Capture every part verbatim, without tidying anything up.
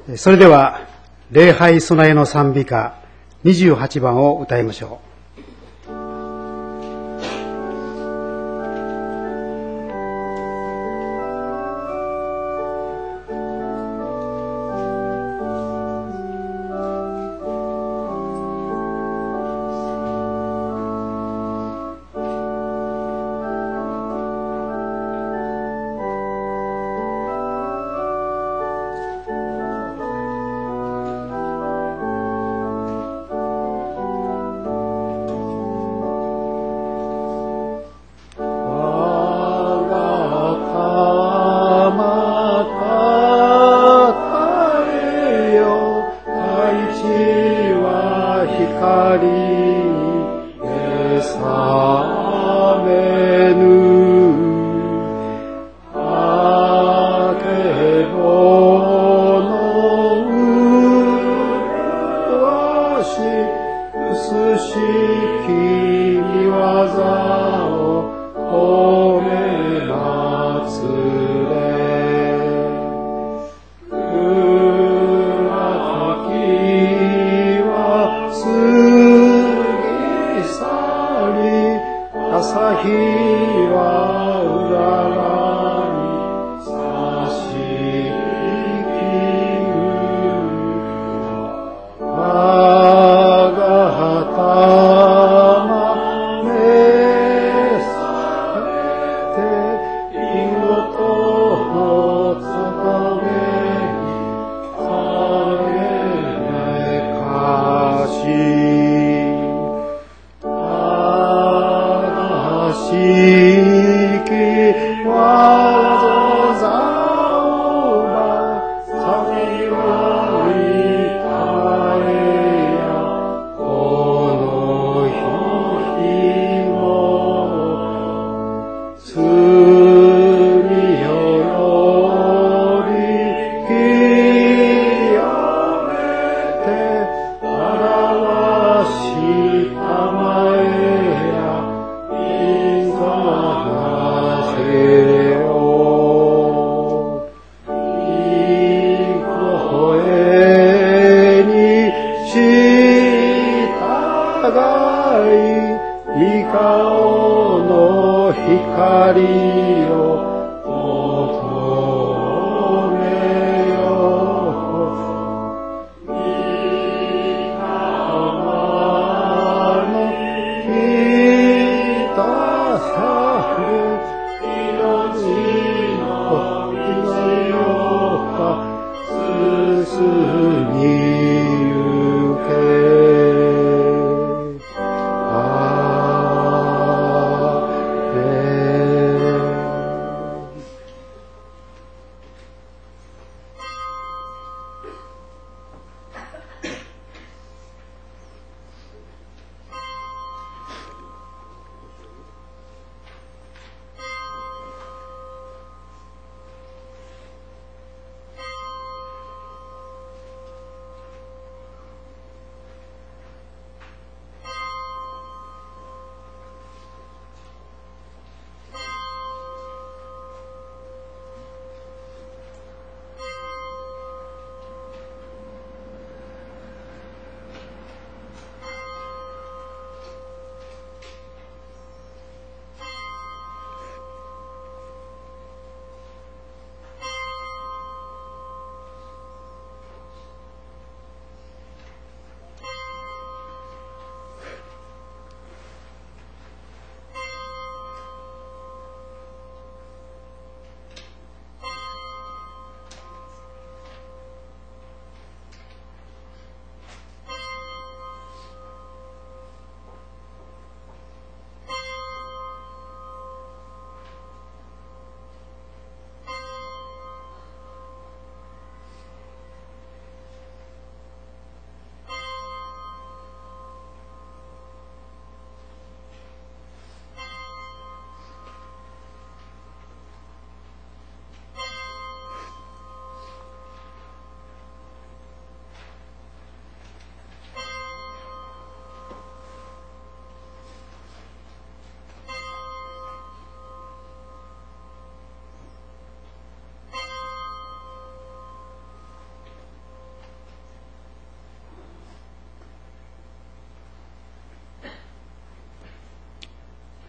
それでは礼拝備えの賛美歌にじゅうはちばんを歌いましょう。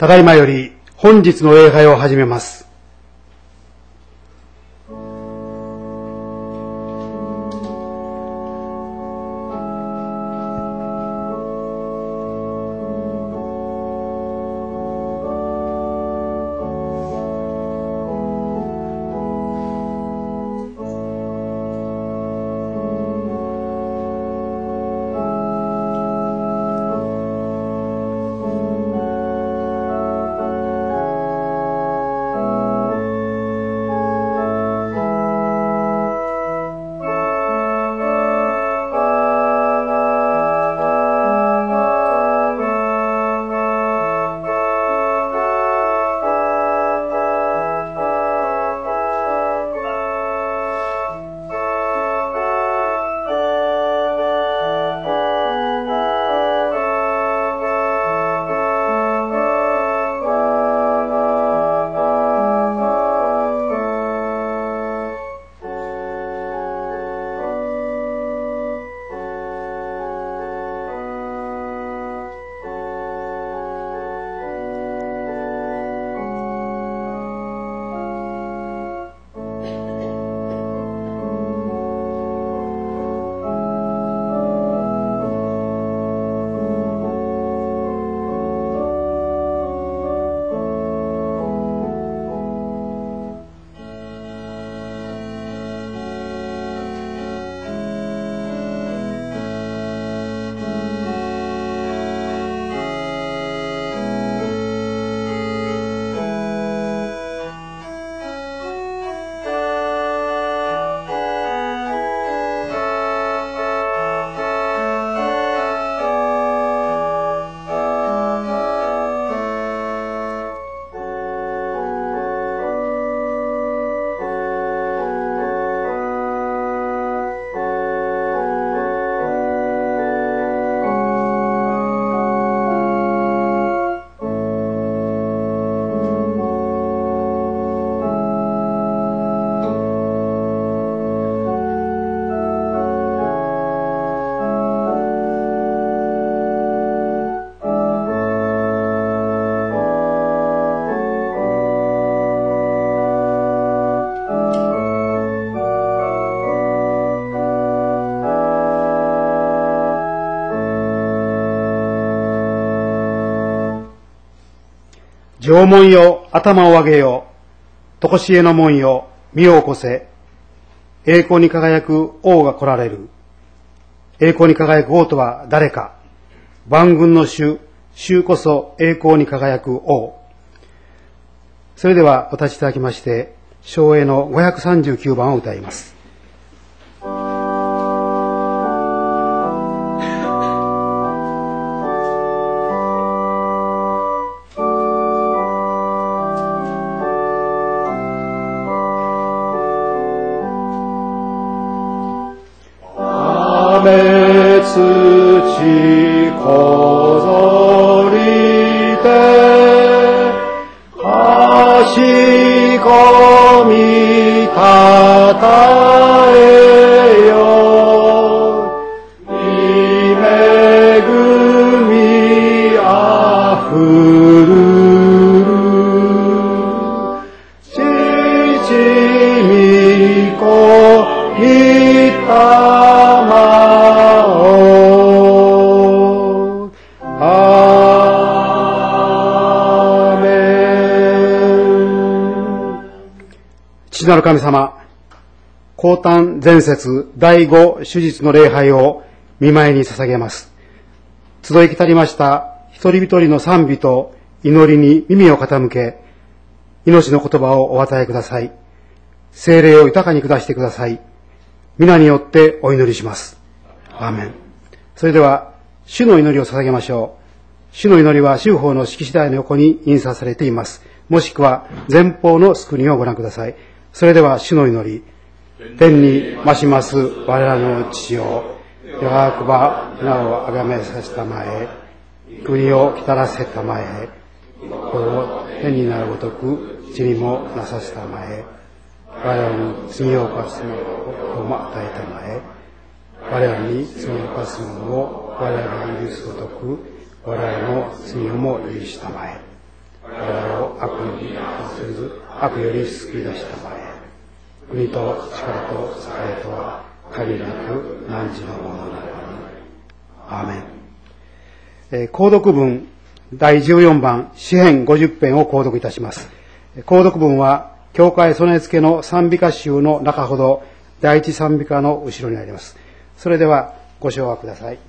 ただいまより本日の礼拝を始めます。縄文よ、頭を上げよ。とこしえの門よ、身を起こせ。栄光に輝く王が来られる。栄光に輝く王とは誰か。万軍の主、主こそ栄光に輝く王。それではお立ちいただきまして、唱詠のごひゃくさんじゅうきゅうばんを歌います。 雨土こぞりてかしこみたたえよいめぐみあふる父みこみたま父なる神様、降誕前節第五手術の礼拝を御前に捧げます。集い来たりました一人一人の賛美と祈りに耳を傾け、命の言葉をお与えください。聖霊を豊かに下してください。皆によってお祈りします。アーメン。それでは主の祈りを捧げましょう。主の祈りは修法の式次第の横に印刷されています。もしくは前方のスクリーンをご覧ください。それでは主の祈り。天に増します我らの父よ、弱くば皆をあがめさせたまえ、国を来たらせたまえ、これを天になるごとく地にもなさせたまえ、我らに罪を犯す者を今日も与えたまえ、我らに罪を犯す者を我らが許すごとく我らの罪をも許したまえ。 我らを悪にせず悪より救い出したまえ。国と力と栄とは限りなく汝のものなのに。アーメン。えー、購読文だいじゅうよんばん詩編ごじゅっ編を購読いたします。購読文は教会備え付けの賛美歌集の中ほど第一賛美歌の後ろにあります。それではご唱和ください。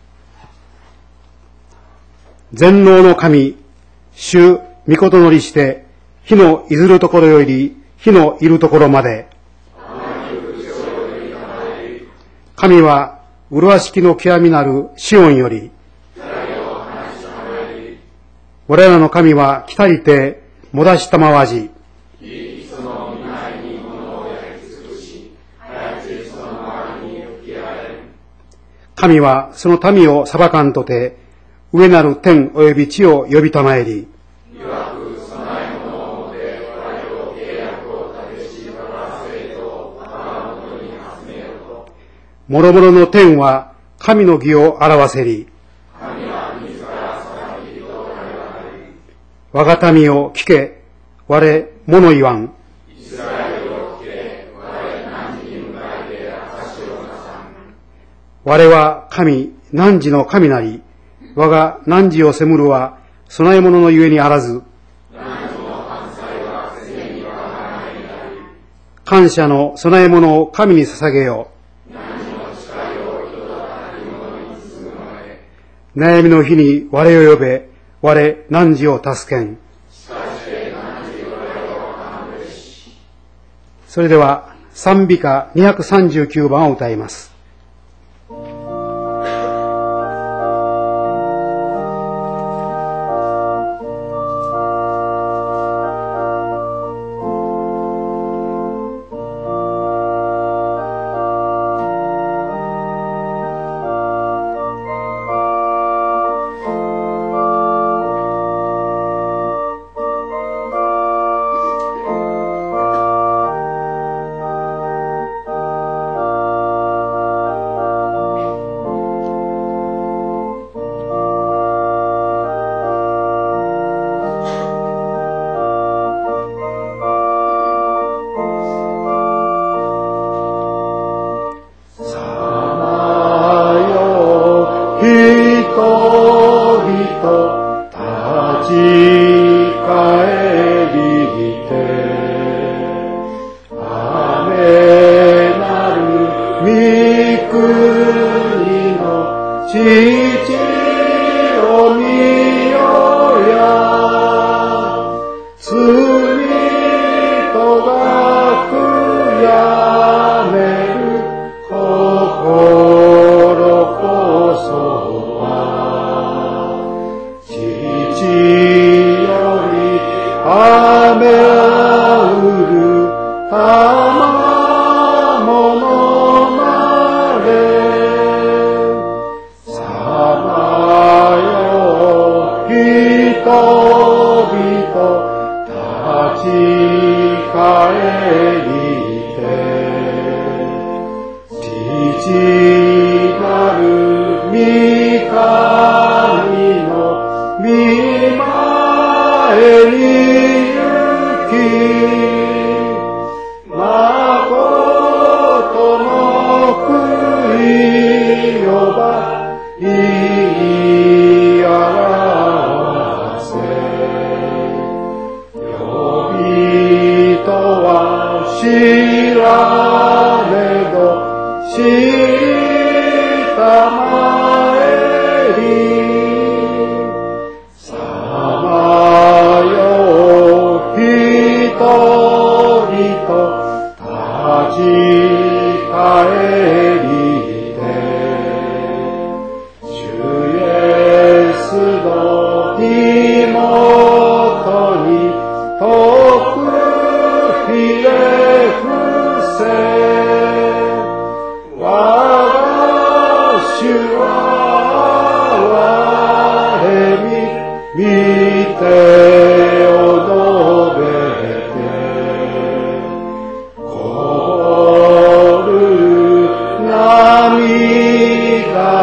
全能の神、主御事のりして、火のいずるところより火のいるところまで。神は麗しきの極みなるシオンより。我らの神は来たりて、もだしたまわじ。神はその民を裁かんとて、上なる天及び地を呼びたまえり。もろもろの天は神の義を表せり。我が民を聞け、我物言わん。我は神、汝の神なり。我が汝を責むるは、備え物のゆえにあらず。感謝の備え物を神に捧げよ。悩みの日に我を呼べ、我汝を助けん。それでは賛美歌にひゃくさんじゅうきゅうばんを歌います。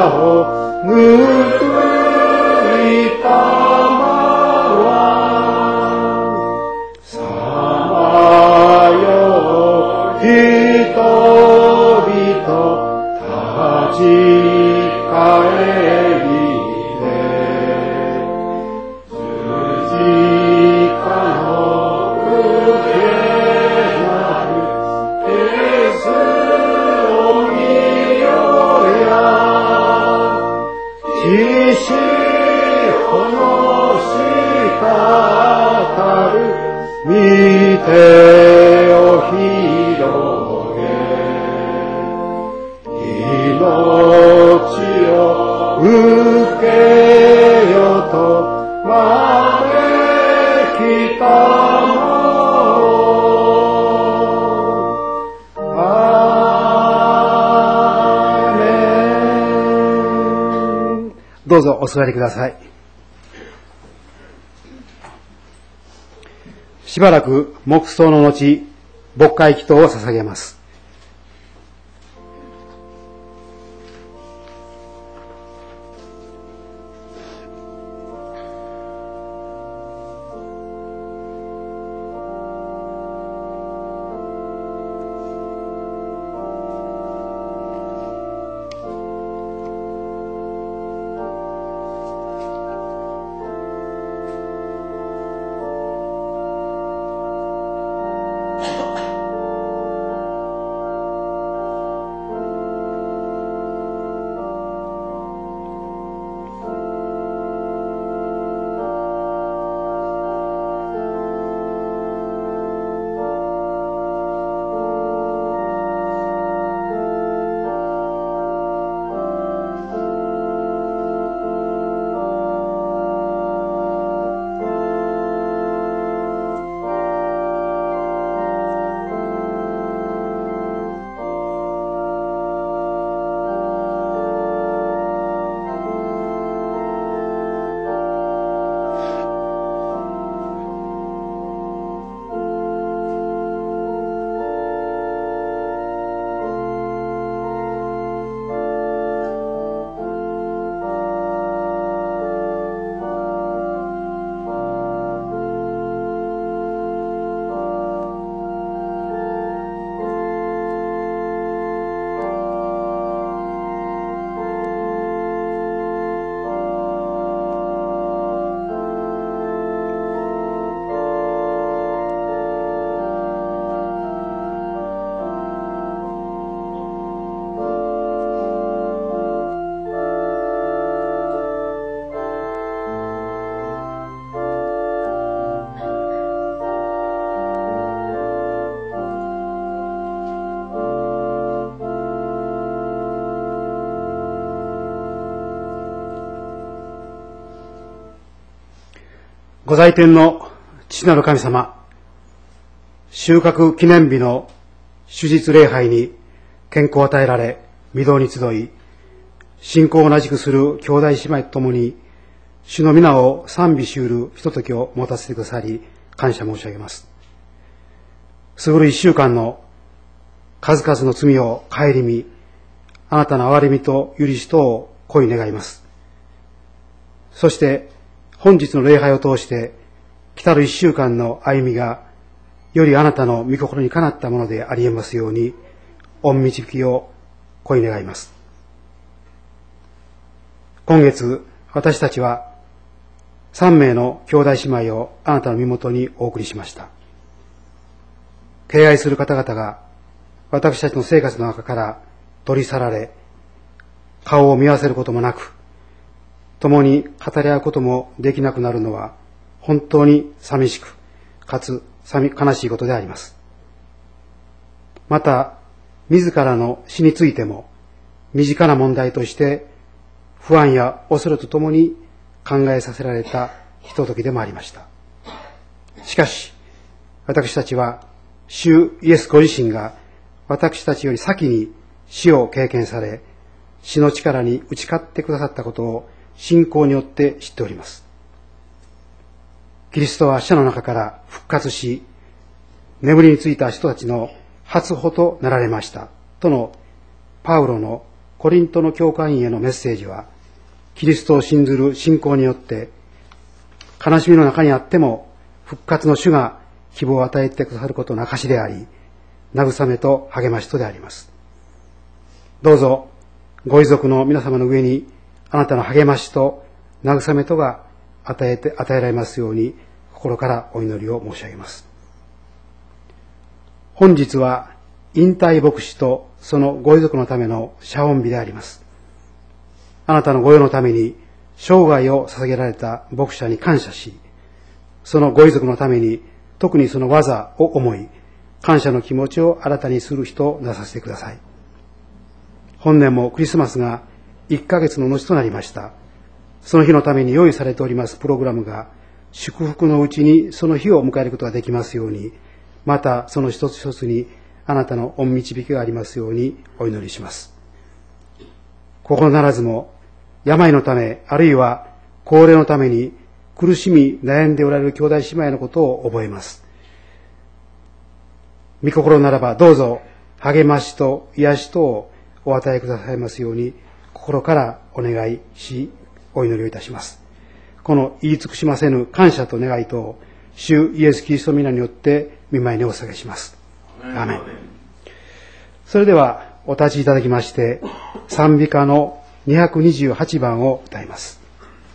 ぬくいたまは招きたまお。アーメン。 どうぞお座りください。しばらく黙想の後、牧会祈祷を捧げます。ご在天の父なる神様、収穫記念日の主日礼拝に健康を与えられ、御堂に集い、信仰を同じくする兄弟姉妹と共に、主の皆を賛美しうるひとときを持たせてくださり、感謝申し上げます。過ぐる一週間の数々の罪を顧み、あなたの憐れみと許しとを恋願います。そして、本日の礼拝を通して、来たる一週間の歩みが、よりあなたの御心にかなったものであり得ますように、御導きを恋願います。今月、私たちは、三名の兄弟姉妹をあなたの身元にお送りしました。敬愛する方々が、私たちの生活の中から取り去られ、顔を見合わせることもなく、共に語り合うこともできなくなるのは本当に寂しくかつ悲しいことであります。また自らの死についても身近な問題として不安や恐れとともに考えさせられたひとときでもありました。しかし私たちは主イエスご自身が私たちより先に死を経験され、死の力に打ち勝ってくださったことを信仰によって知っております。キリストは死者の中から復活し、眠りについた人たちの初歩となられましたとのパウロのコリントの教会員へのメッセージは、キリストを信ずる信仰によって悲しみの中にあっても復活の主が希望を与えてくださることの証であり、慰めと励ましとであります。どうぞご遺族の皆様の上にあなたの励ましと慰めとが与えて与えられますように心からお祈りを申し上げます。本日は引退牧師とそのご遺族のための謝恩日であります。あなたのご用のために生涯を捧げられた牧者に感謝し、そのご遺族のために特にその技を思い、感謝の気持ちを新たにする人をなさせてください。本年もクリスマスがいっかげつの後となりました。 その日のために用意されておりますプログラムが祝福のうちにその日を迎えることができますように、またその一つ一つにあなたの御導きがありますようにお祈りします。心ならずも病のため、あるいは高齢のために苦しみ悩んでおられる兄弟姉妹のことを覚えます。御心ならばどうぞ励ましと癒しとをお与えくださいますように心からお願いしお祈りをいたします。この言い尽くしませぬ感謝と願いと主イエス・キリストの皆によって御前にお捧げします。アーメン。それではお立ちいただきまして賛美歌のにひゃくにじゅうはちばんを歌います。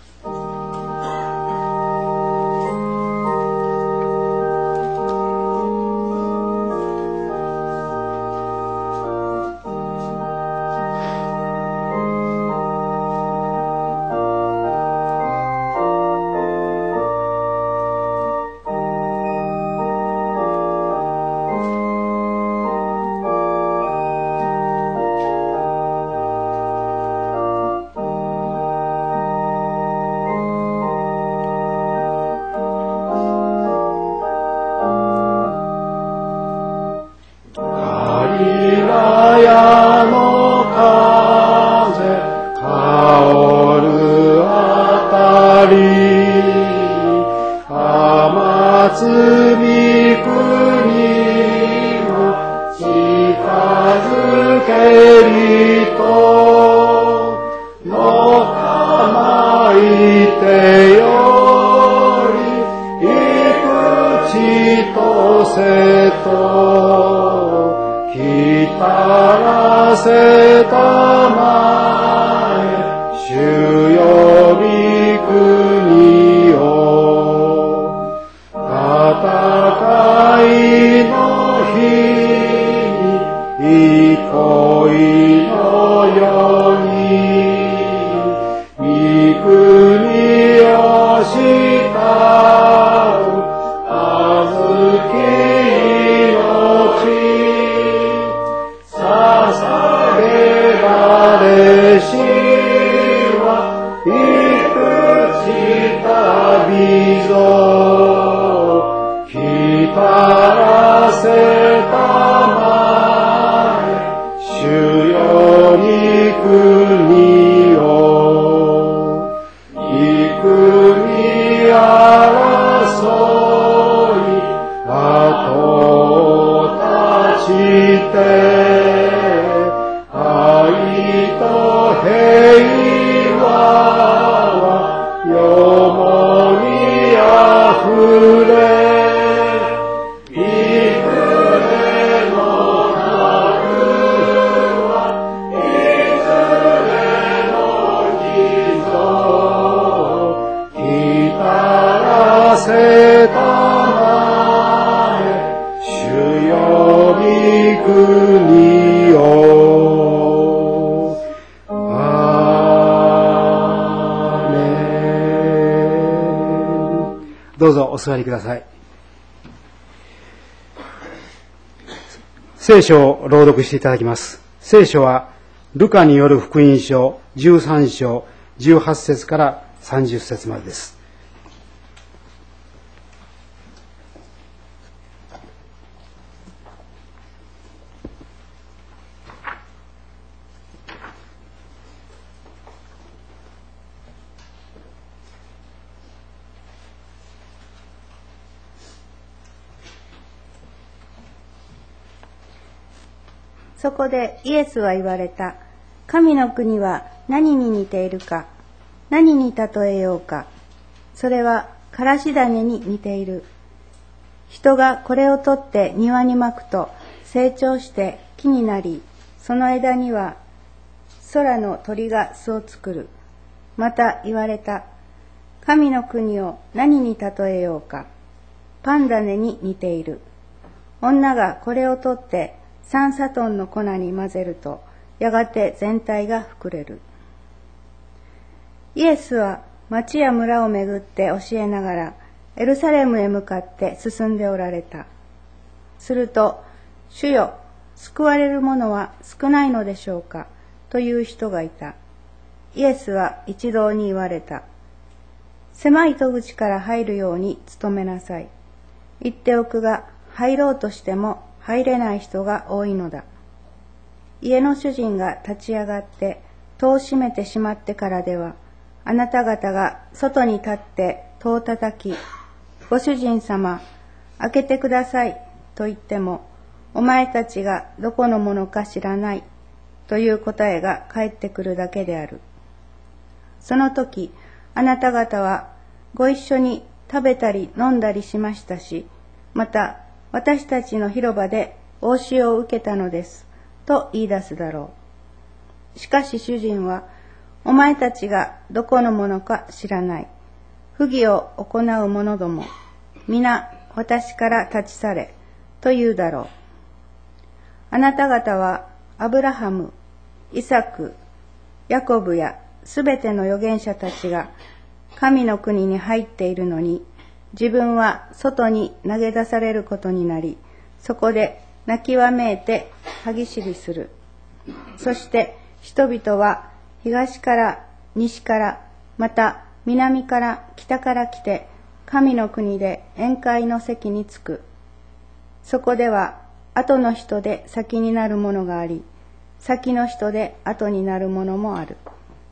どうぞお座りください。聖書を朗読していただきます。聖書はルカによる福音書じゅうさんしょうじゅうはちせつからさんじゅっせつまでです。 そこでイエスは言われた。神の国は何に似ているか、何に例えようか。それはからし種に似ている。人がこれを取って庭にまくと成長して木になり、その枝には空の鳥が巣を作る。また言われた。神の国を何に例えようか。パン種に似ている。女がこれを取って三砂糖の粉に混ぜると、やがて全体が膨れる。イエスは町や村を巡って教えながら、エルサレムへ向かって進んでおられた。すると、主よ、救われる者は少ないのでしょうか、という人がいた。 イエスは一同に言われた。狭い戸口から入るように努めなさい。言っておくが、入ろうとしても入れない人が多いのだ。家の主人が立ち上がって戸を閉めてしまってからでは、あなた方が外に立って戸を叩き、ご主人様、開けてくださいと言っても、お前たちがどこのものか知らないという答えが返ってくるだけである。その時、あなた方はご一緒に食べたり飲んだりしましたし、また私たちの広場でお教えを受けたのですと言い出すだろう。しかし主人は、お前たちがどこのものか知らない。不義を行う者ども、皆私から立ち去れと言うだろう。あなた方はアブラハム、イサク、ヤコブやすべての預言者たちが神の国に入っているのに、自分は外に投げ出されることになり、そこで泣きわめいて歯ぎしりする。そして人々は東から西から、また南から北から来て、神の国で宴会の席に着く。そこでは後の人で先になるものがあり、先の人で後になるものもある。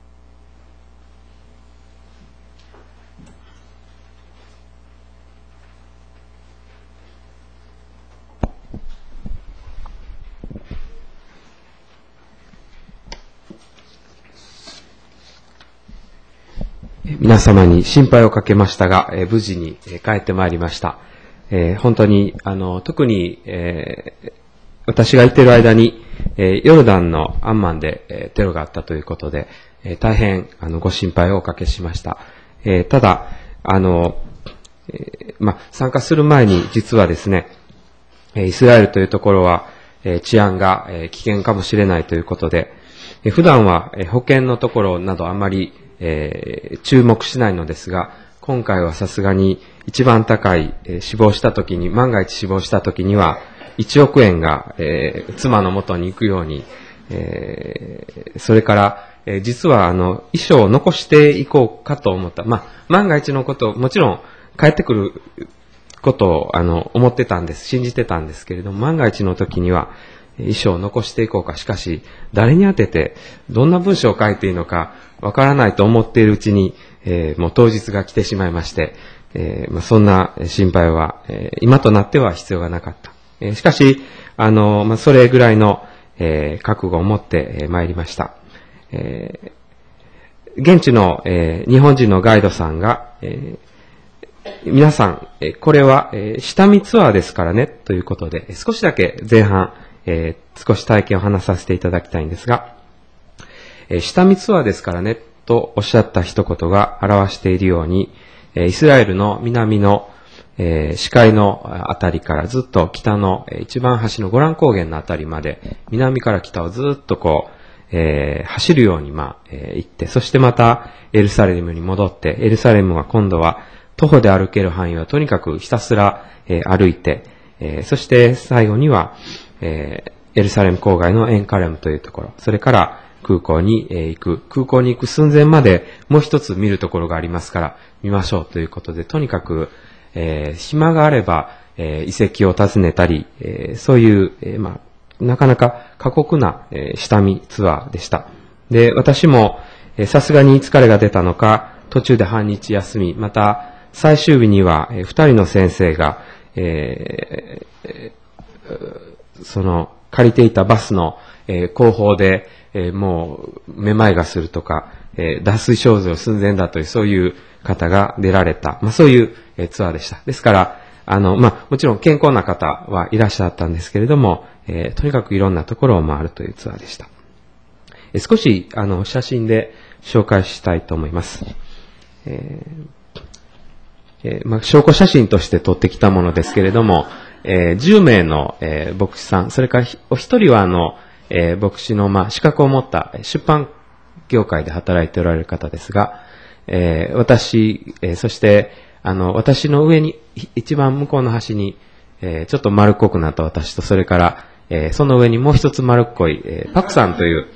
皆様に心配をかけましたが、えー、無事に帰ってまいりました。えー、本当にあの特に、えー、私が行っている間に、えー、ヨルダンのアンマンで、えー、テロがあったということで、えー、大変あのご心配をおかけしました。えー、ただあの、えーま、参加する前に実はですね、イスラエルというところは、えー、治安が、えー、危険かもしれないということで、えー、普段は、えー、保険のところなどあまりえー、注目しないのですが、今回はさすがに一番高い、えー、死亡した時に、万が一死亡した時にはいちおくえんが、えー、妻の元に行くように、えー、それから、えー、実はあの遺書を残していこうかと思った。まあ、万が一のこと、もちろん帰ってくることをあの思ってたんです。信じてたんですけれども、万が一の時には遺書を残していこうか。しかし、誰に宛ててどんな文章を書いていいのかわからないと思っているうちに、えー、もう当日が来てしまいまして、えーまあ、そんな心配は、えー、今となっては必要がなかった。えー、しかし、あの、まあ、それぐらいの、えー、覚悟を持って、えー、参りました。えー、現地の、えー、日本人のガイドさんが、えー、皆さん、えー、これは、えー、下見ツアーですからね、ということで、少しだけ前半、えー、少し体験を話させていただきたいんですが、下見ツアーですからね、とおっしゃった一言が表しているように、イスラエルの南の視界のあたりからずっと北の一番端のゴラン高原のあたりまで、南から北をずっとこう、えー、走るように、まあ、えー、行って、そしてまたエルサレムに戻って、エルサレムは今度は徒歩で歩ける範囲はとにかくひたすら、えー、歩いて、えー、そして最後には、えー、エルサレム郊外のエンカレムというところ、それから空港に行く。空港に行く寸前までもう一つ見るところがありますから見ましょうということで、とにかく、えー、暇があれば、えー、遺跡を訪ねたり、えー、そういう、えーまあ、なかなか過酷な、えー、下見ツアーでした。で、私もさすがに疲れが出たのか、途中で半日休み、また最終日には、えー、二人の先生が、えー、その借りていたバスの、えー、後方でえー、もうめまいがするとか、えー、脱水症状寸前だというそういう方が出られた、まあ、そういう、えー、ツアーでした。ですからあの、まあ、もちろん健康な方はいらっしゃったんですけれども、えー、とにかくいろんなところを回るというツアーでした。えー、少しあの写真で紹介したいと思います。えーえーまあ、証拠写真として撮ってきたものですけれども、えー、じゅうめいの、えー、牧師さん、それからお一人はあのえー、牧師の、まあ、資格を持った出版業界で働いておられる方ですが、えー、私、えー、そしてあの私の上に一番向こうの端に、えー、ちょっと丸っこくなった私と、それから、えー、その上にもう一つ丸っこい、えー、パクさんという、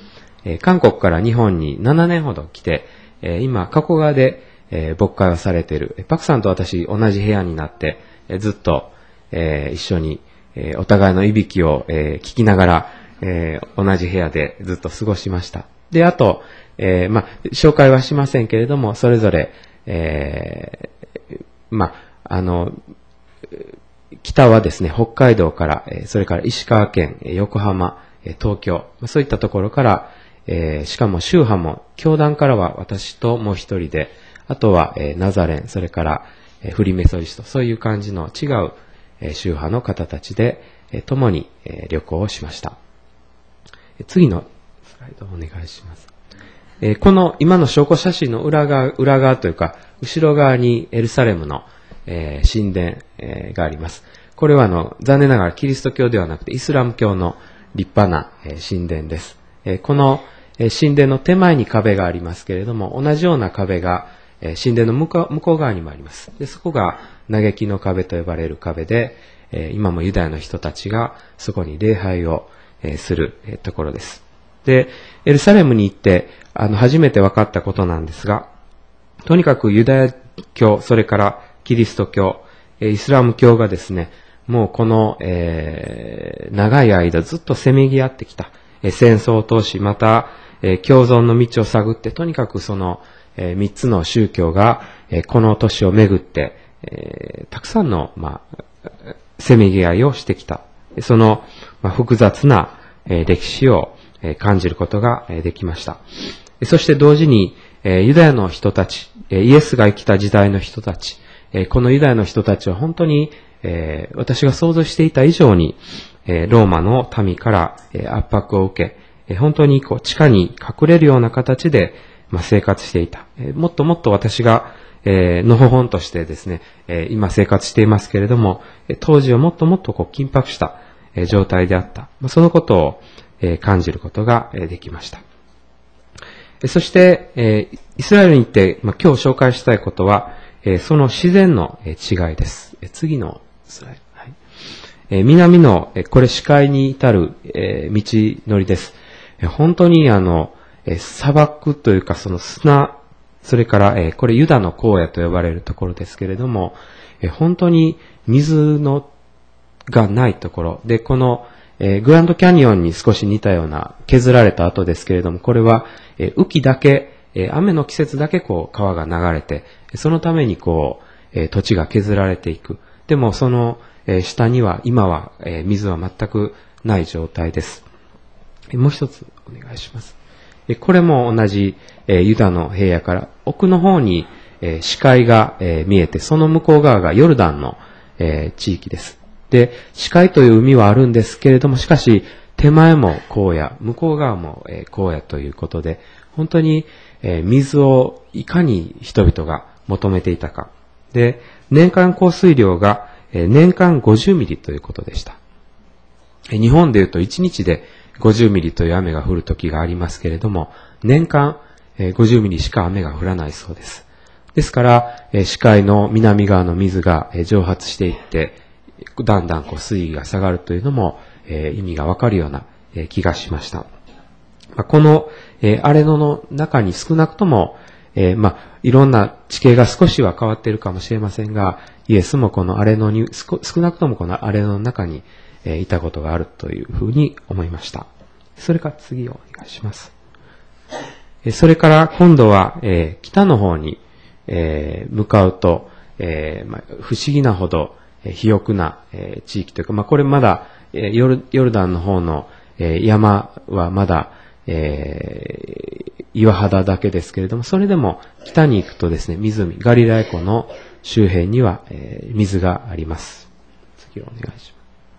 えー韓国から日本にななねんほど来て、えー今、加古川で、えー牧会をされている、パクさんと私同じ部屋になって、えーずっと、えー一緒に、えーお互いのいびきを、えー聞きながら、えー同じ部屋でずっと過ごしました。で、あと、えーまあ、紹介はしませんけれども、それぞれ、えーまあ、あの、北はですね、北海道から、それから石川県、横浜、東京、そういったところから、えーしかも宗派も、教団からは私ともう一人で、あとは、えーナザレン、それから、えーフリーメソリスト、そういう感じの違う、えー宗派の方たちで、えー共に、えー旅行をしました。次のスライドお願いします。えーこの今の証拠写真の裏側、裏側というか、後ろ側にエルサレムの、えー神殿、えーがあります。これはあの、残念ながらキリスト教ではなくてイスラム教の立派な、えー神殿です。えーこの、えー神殿の手前に壁がありますけれども、同じような壁が、えー神殿の向こう向こう側にもあります。で、そこが嘆きの壁と呼ばれる壁で、えー今もユダヤの人たちがそこに礼拝を、えーする、えーところです。で、エルサレムに行って、あの、初めて分かったことなんですが、とにかくユダヤ教、それからキリスト教、イスラム教がですね、もうこの、えー、長い間ずっとせめぎ合ってきた。えー、戦争を通し、また、えー、共存の道を探って、とにかくその、えー、三つの宗教が、えー、この都市をめぐって、えー、たくさんの、まあ、せめぎ合いをしてきた。その、まあ、複雑な、えー、歴史を、えー、感じることが、えー、できました。そして同時に、えー、ユダヤの人たち、えー、イエスが生きた時代の人たち、えー、このユダヤの人たちは本当に、えー、私が想像していた以上に、えー、ローマの民から、えー、圧迫を受け、えー、本当にこう地下に隠れるような形で、まあ、生活していた。えー、もっともっと私が、えー、のほほんとしてですね、えー、今生活していますけれども、えー、当時はもっともっとこう緊迫した、えー、状態であった。まあ、そのことを、えー、感じることが、えー、できました。そして、えー、イスラエルに行って、まあ、今日紹介したいことは、えー、その自然の、えー、違いです。えー、次のスライド。はい。えー、南の、えー、これ視界に至る、えー、道のりです。えー、本当にあの、えー、砂漠というかその砂、それから、えー、これユダの荒野と呼ばれるところですけれども、えー、本当に水のがないところで、この、えー、グランドキャニオンに少し似たような削られた跡ですけれども、これは、えー、雨季だけ、えー、雨の季節だけこう川が流れて、そのためにこう、えー、土地が削られていく。でもその、えー、下には今は、えー、水は全くない状態です。えー、もう一つお願いします。えー、これも同じ、えー、ユダの平野から奥の方に、えー、視界が、えー、見えて、その向こう側がヨルダンの、えー、地域です。で、視界という海はあるんですけれども、しかし、手前も荒野、向こう側も、えー、荒野ということで、本当に、えー、水をいかに人々が求めていたか。で、年間降水量が、えー、年間ごじゅうミリということでした。えー、日本でいうといちにちでごじゅうミリという雨が降る時がありますけれども、年間、えー、ごじゅうミリしか雨が降らないそうです。ですから、えー、視界の南側の水が、えー、蒸発していって、だんだんこう水位が下がるというのも、えー、意味がわかるような、えー、気がしました。まあ、この、えー、荒れ野の中に少なくとも、えー、まあ、いろんな地形が少しは変わっているかもしれませんが、イエスもこの荒れ野に、少なくともこの荒れ野の中に、えー、いたことがあるというふうに思いました。それから次をお願いします。えー、それから今度は、えー、北の方に、えー、向かうと、えーまあ、不思議なほど、肥沃な、えー、地域というか、まあ、これまだ、えー、ヨル、ヨルダンの方の、えー、山はまだ、えー、岩肌だけですけれども、それでも北に行くとですね、湖、ガリラヤ湖の周辺には、えー、水があります。次をお願いします。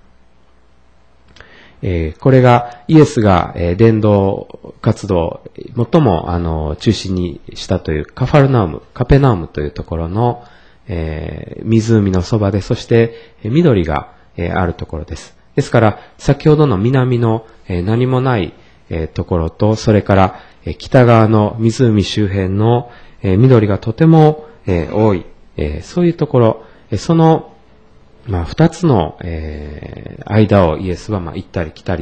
えー、これがイエスが、えー、伝道活動、最もあの中心にしたというカファルナウム、カペナウムというところの、えー、湖のそばで、そして、えー、緑が、えー、あるところです。ですから、先ほどの南の、えー、何もない、えー、ところと、それから、えー、北側の湖周辺の、えー、緑がとても、えー、多い、えー、そういうところ、えー、その、まあ、二つの、えー、間をイエスは、まあ、行ったり来たり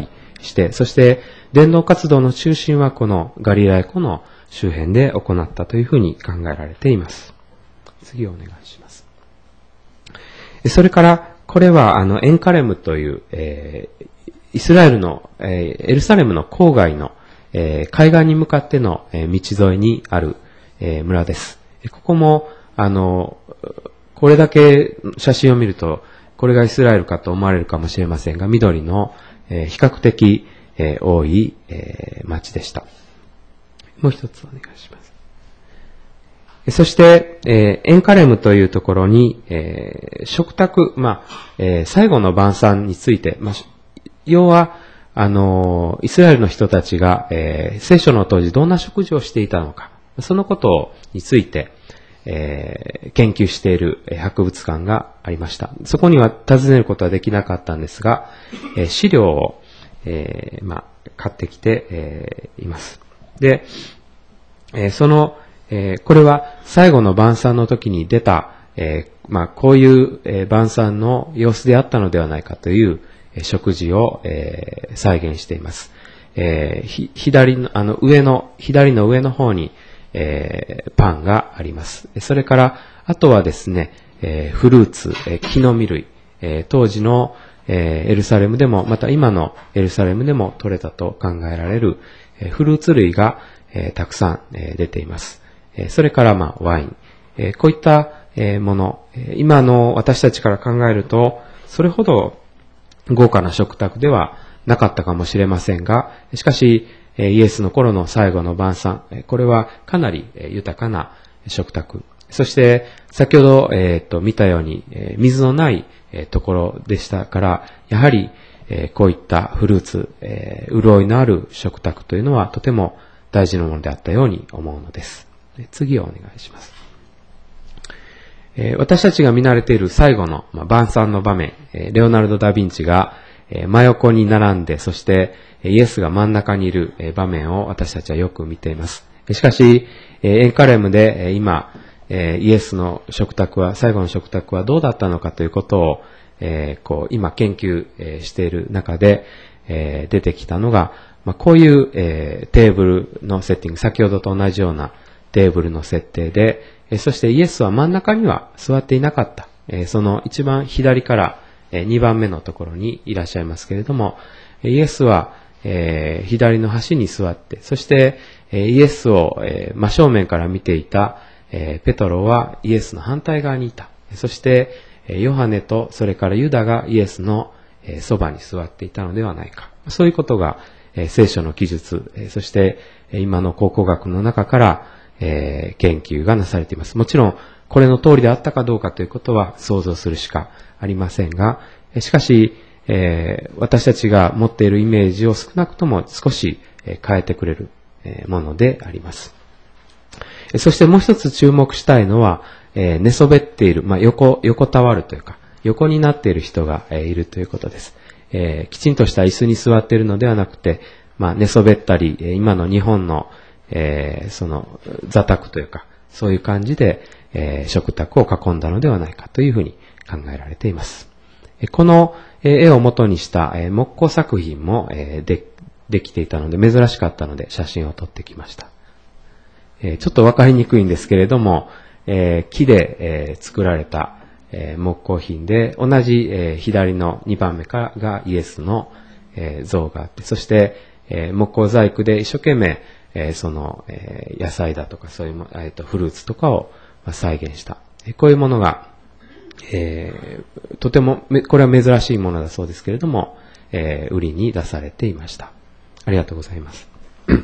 して、そして伝道活動の中心はこのガリラヤ湖の周辺で行ったというふうに考えられています。次をお願いします。それから、これはあのエンカレムという、えー、イスラエルの、えー、エルサレムの郊外の、えー、海岸に向かっての、えー、道沿いにある、えー、村です。ここも、あの、これだけ写真を見ると、これがイスラエルかと思われるかもしれませんが、緑の、えー、比較的、えー、多い、えー、町でした。もう一つお願いします。そして、えー、エンカレムというところに、えー、食卓、まあ、えー、最後の晩餐について、まあ、要は、あのー、イスラエルの人たちが、えー、聖書の当時どんな食事をしていたのか、そのことについて、えー、研究している博物館がありました。そこには訪ねることはできなかったんですが、えー、資料を、えー、まあ、買ってきて、えー、います。で、えー、その、えー、これは最後の晩餐の時に出た、えー、まあ、こういう、えー、晩餐の様子であったのではないかという、えー、食事を、えー、再現しています。えー、ひ左の、あの、上の、左の上の方に、えー、パンがあります。それから、あとはですね、えー、フルーツ、えー、木の実類、えー、当時の、えー、エルサレムでも、また今のエルサレムでも取れたと考えられる、えー、フルーツ類が、えー、たくさん、えー、出ています。えー、それから、まあ、ワイン、えー。こういった、えー、もの、今の私たちから考えると、それほど豪華な食卓ではなかったかもしれませんが、しかし、イエスの頃の最後の晩餐、これはかなり豊かな食卓。そして、先ほど、えっと、見たように、水のないところでしたから、やはり、こういったフルーツ、潤いのある食卓というのはとても大事なものであったように思うのです。次をお願いします。私たちが見慣れている最後の晩餐の場面、レオナルド・ダ・ヴィンチが真横に並んで、そしてイエスが真ん中にいる場面を私たちはよく見ています。しかし、エンカレムで今、イエスの食卓は、最後の食卓はどうだったのかということを、こう今研究している中で出てきたのが、こういうテーブルのセッティング、先ほどと同じようなテーブルの設定で、そしてイエスは真ん中には座っていなかった。その一番左からにばんめのところにいらっしゃいますけれども、イエスは左の端に座って、そしてイエスを真正面から見ていたペトロはイエスの反対側にいた。そしてヨハネとそれからユダがイエスのそばに座っていたのではないか。そういうことが聖書の記述、そして今の考古学の中から研究がなされています。もちろんこれの通りであったかどうかということは想像するしかありませんが、しかし私たちが持っているイメージを少なくとも少し変えてくれるものであります。そしてもう一つ注目したいのは、寝そべっている、まあ、横、横たわるというか、横になっている人がいるということです。えー、きちんとした椅子に座っているのではなくて、まあ、寝そべったり、今の日本の、えー、その座卓というか、そういう感じで、えー、食卓を囲んだのではないかというふうに考えられています。この絵を元にした木工作品もで、できていたので珍しかったので写真を撮ってきました。ちょっとわかりにくいんですけれども、木で作られた木工品で、同じ左のにばんめからがイエスの像があって、そして木工細工で一生懸命その野菜だとかそういうフルーツとかを再現した。こういうものがえー、とても、これは珍しいものだそうですけれども、えー、売りに出されていました。ありがとうございます。はい、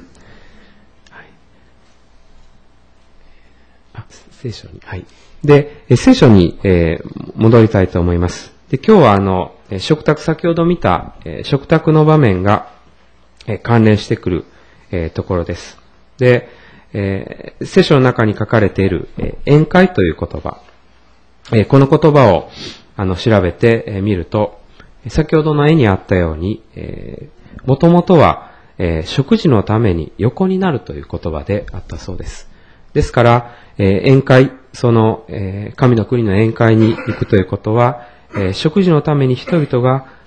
あ、聖書に、はい。で、聖書に、えー、戻りたいと思います。で、今日はあの、食卓、先ほど見た、えー、食卓の場面が、えー、関連してくる、えー、ところです。で、えー、聖書の中に書かれている、えー、宴会という言葉、この言葉をあの調べてみると、先ほどの絵にあったように、もともとは、えー、食事のために横になるという言葉であったそうです。ですから、えー、宴会、その、えー、神の国の宴会に行くということは、えー、食事のために人々が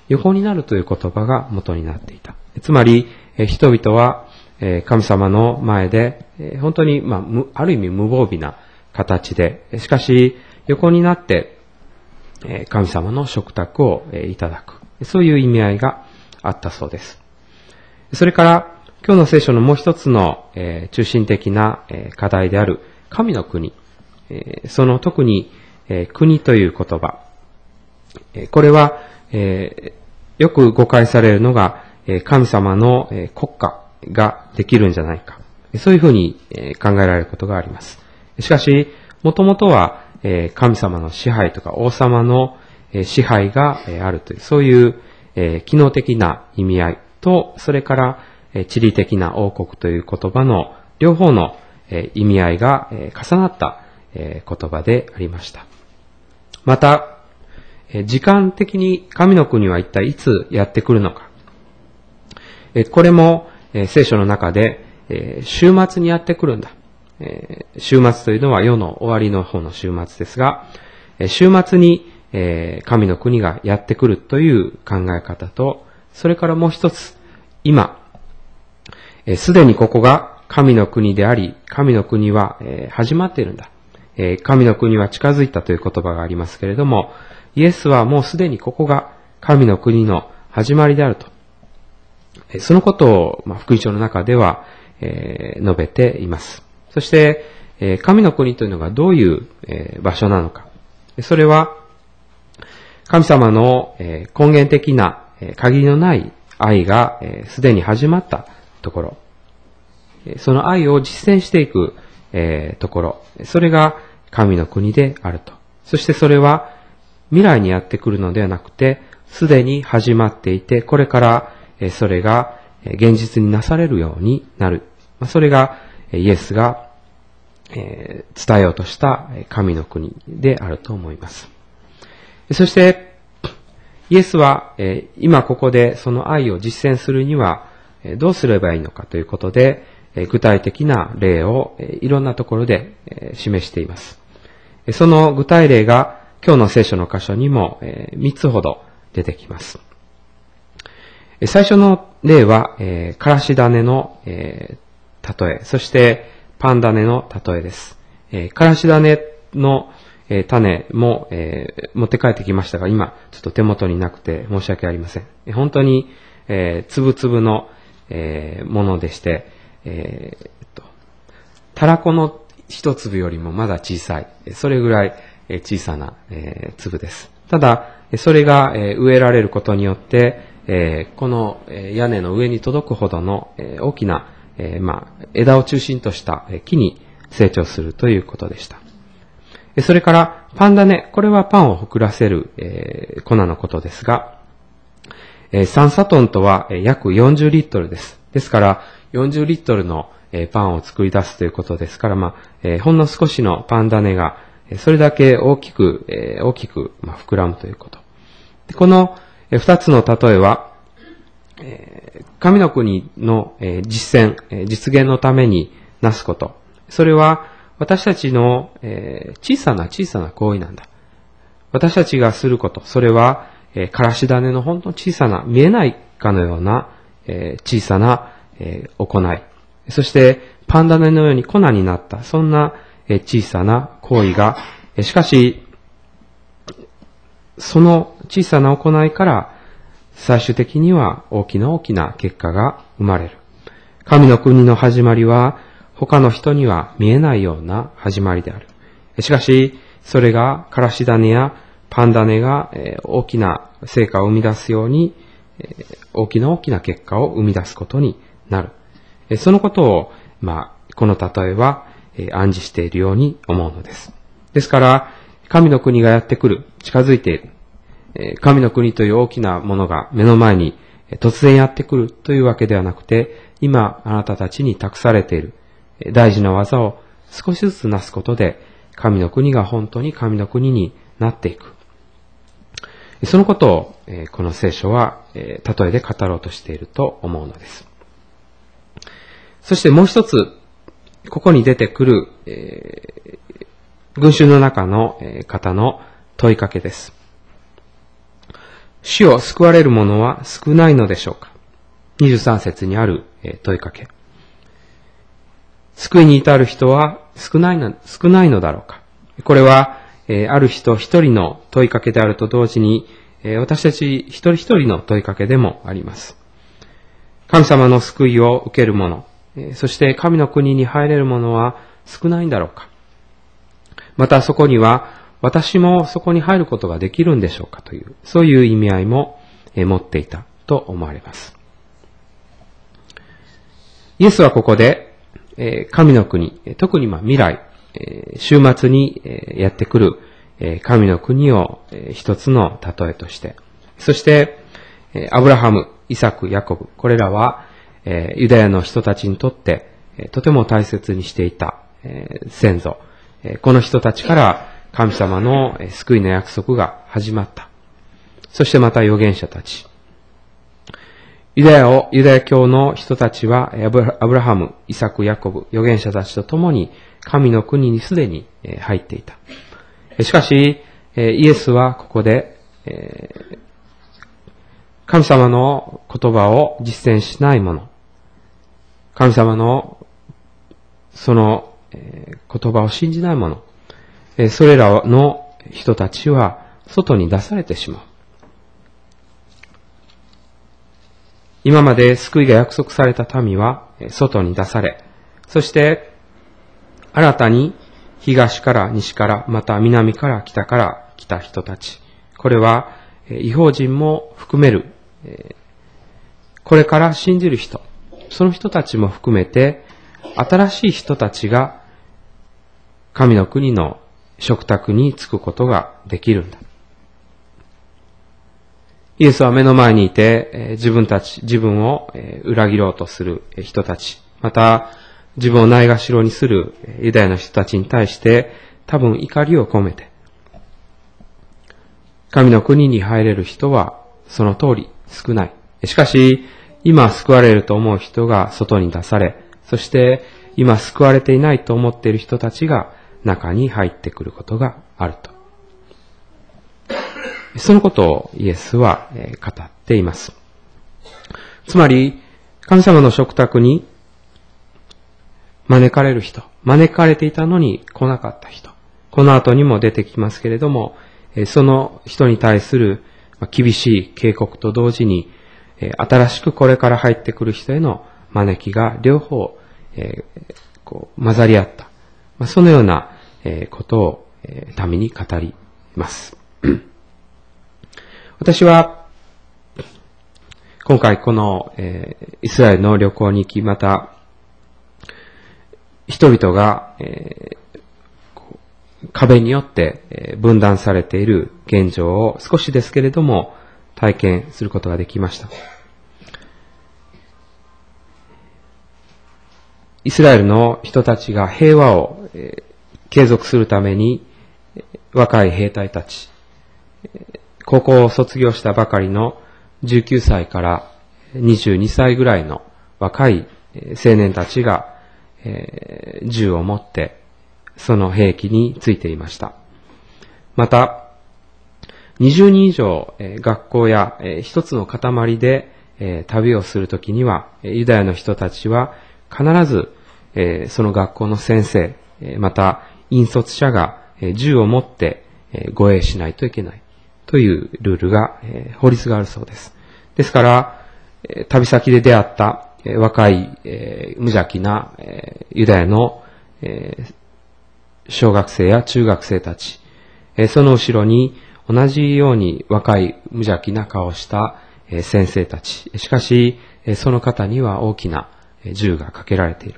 横になるという言葉が元になっていた。つまり、人々は神様の前で本当に、まあ、ある意味無防備な形で、しかし横になって神様の食卓をいただく。そういう意味合いがあったそうです。それから今日の聖書のもう一つの中心的な課題である神の国。その特に国という言葉。これはよく誤解されるのが神様の国家ができるんじゃないか。そういうふうに考えられることがあります。しかし、もともとは神様の支配とか王様の支配があるという、そういう機能的な意味合いと、それから地理的な王国という言葉の両方の意味合いが重なった言葉でありました。また、時間的に神の国は一体いつやってくるのか。これも聖書の中で週末にやってくるんだ。週末というのは世の終わりの方の週末ですが、週末に神の国がやってくるという考え方と、それからもう一つ、今、すでにここが神の国であり、神の国は始まっているんだ。神の国は近づいたという言葉がありますけれども、イエスはもうすでにここが神の国の始まりであると。そのことを、まあ、福音書の中では、えー、述べています。そして、えー、神の国というのがどういう、えー、場所なのか。それは、神様の、えー、根源的な、えー、限りのない愛がすで、えー、に始まったところ。その愛を実践していく、えー、ところ。それが神の国であると。そしてそれは未来にやってくるのではなくて、すでに始まっていて、これからそれが現実になされるようになる。それがイエスが伝えようとした神の国であると思います。そして、イエスは今ここでその愛を実践するにはどうすればいいのかということで、具体的な例をいろんなところで示しています。その具体例が今日の聖書の箇所にもみっつほど出てきます。最初の例は、えー、からし種の、えー、例え、そしてパン種の例えです。えー、からし種の、えー、種も、えー、持って帰ってきましたが、今ちょっと手元になくて申し訳ありません。えー、本当に、えー、つぶつぶの、えー、ものでして、えー、っと、たらこの一粒よりもまだ小さい、それぐらい小さな、えー、粒です。ただ、それが植えられることによって、えー、この屋根の上に届くほどの、えー、大きな、えーまあ、枝を中心とした木に成長するということでした。それからパン種、これはパンを膨らせる、えー、粉のことですが、えー、さんサトンとは約よんじゅうリットルです。ですからよんじゅうリットルのパンを作り出すということですから、まあえー、ほんの少しのパン種がそれだけ大きく、えー、大きく、まあ、膨らむということ。でこの二つの例えは、神の国の実践、実現のためになすこと。それは私たちの小さな小さな行為なんだ。私たちがすること、それはからし種の本当に小さな、見えないかのような小さな行い。そしてパン種のように粉になった、そんな小さな行為が、しかし、その小さな行いから最終的には大きな大きな結果が生まれる。神の国の始まりは他の人には見えないような始まりである。しかしそれがからし種やパン種が大きな成果を生み出すように大きな大きな結果を生み出すことになる。そのことを、まあ、この例えは暗示しているように思うのです。ですから神の国がやってくる、近づいている。神の国という大きなものが目の前に突然やってくるというわけではなくて、今あなたたちに託されている大事な技を少しずつなすことで、神の国が本当に神の国になっていく。そのことをこの聖書は例えで語ろうとしていると思うのです。そしてもう一つ、ここに出てくる、えー群衆の中の方の問いかけです。 死を救われる者は少ないのでしょうか。にじゅうさん節にある問いかけ。救いに至る人は少ないの、少ないのだろうか。これは、ある人一人の問いかけであると同時に、私たち一人一人の問いかけでもあります。神様の救いを受ける者、そして神の国に入れる者は少ないんだろうか。またそこには、私もそこに入ることができるんでしょうかという、そういう意味合いも持っていたと思われます。イエスはここで、神の国、特に未来、週末にやってくる神の国を一つの例えとして、そしてアブラハム、イサク、ヤコブ、これらはユダヤの人たちにとってとても大切にしていた先祖、この人たちから神様の救いの約束が始まった。そしてまた預言者たち。ユダヤを、ユダヤ教の人たちはアブラハム、イサク、ヤコブ、預言者たちと共に神の国にすでに入っていた。しかし、イエスはここで、神様の言葉を実践しない者、神様のその言葉を信じない者、それらの人たちは外に出されてしまう。今まで救いが約束された民は外に出され、そして新たに東から西からまた南から北から来た人たち、これは異邦人も含める、これから信じる人、その人たちも含めて新しい人たちが神の国の食卓に着くことができるんだ。イエスは目の前にいて、自分たち、自分を裏切ろうとする人たち、また自分をないがしろにするユダヤの人たちに対して多分怒りを込めて、神の国に入れる人はその通り少ない。しかし、今救われると思う人が外に出され、そして今救われていないと思っている人たちが中に入ってくることがあると。そのことをイエスは語っています。つまり、神様の食卓に招かれる人、招かれていたのに来なかった人、この後にも出てきますけれども、その人に対する厳しい警告と同時に、新しくこれから入ってくる人への招きが両方、えー、こう混ざり合った、まあ、そのような、えー、ことを、えー、民に語ります。私は今回この、えー、イスラエルの旅行に行き、また人々が、えー、こう壁によって、えー、分断されている現状を少しですけれども体験することができました。イスラエルの人たちが平和を、えー、継続するために、若い兵隊たち、高校を卒業したばかりのじゅうきゅうさいからにじゅうにさいぐらいの若い青年たちが、えー、銃を持ってその兵器についていました。また、にじゅうにん以上、えー、学校や、えー、一つの塊で、えー、旅をするときには、ユダヤの人たちは必ず、えー、その学校の先生、えー、また引率者が、えー、銃を持って、えー、護衛しないといけないというルールが、えー、法律があるそうです。ですから、えー、旅先で出会った、えー、若い、えー、無邪気な、えー、ユダヤの、えー、小学生や中学生たち、えー、その後ろに同じように若い無邪気な顔をした、えー、先生たち。しかし、えー、その方には大きな銃がかけられている。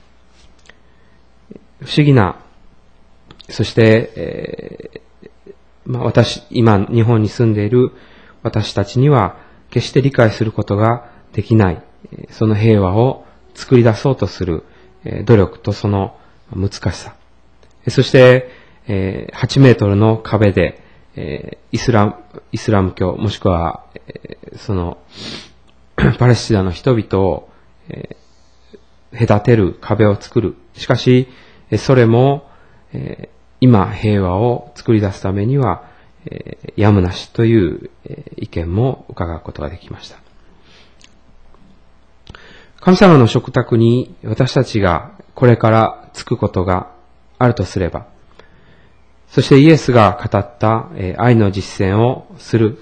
不思議な、そして、えーまあ、私、今日本に住んでいる私たちには決して理解することができない、その平和を作り出そうとする努力とその難しさ。そして、えー、はちメートルの壁で、えー、イスラム、イスラム教、もしくは、えー、その、パレスチナの人々を、えー、隔てる壁を作る。しかし、それも、えー、今平和を作り出すためには、 えー、やむなしという、えー、意見も伺うことができました。神様の食卓に私たちがこれからつくことがあるとすれば、そしてイエスが語った、えー、愛の実践をする。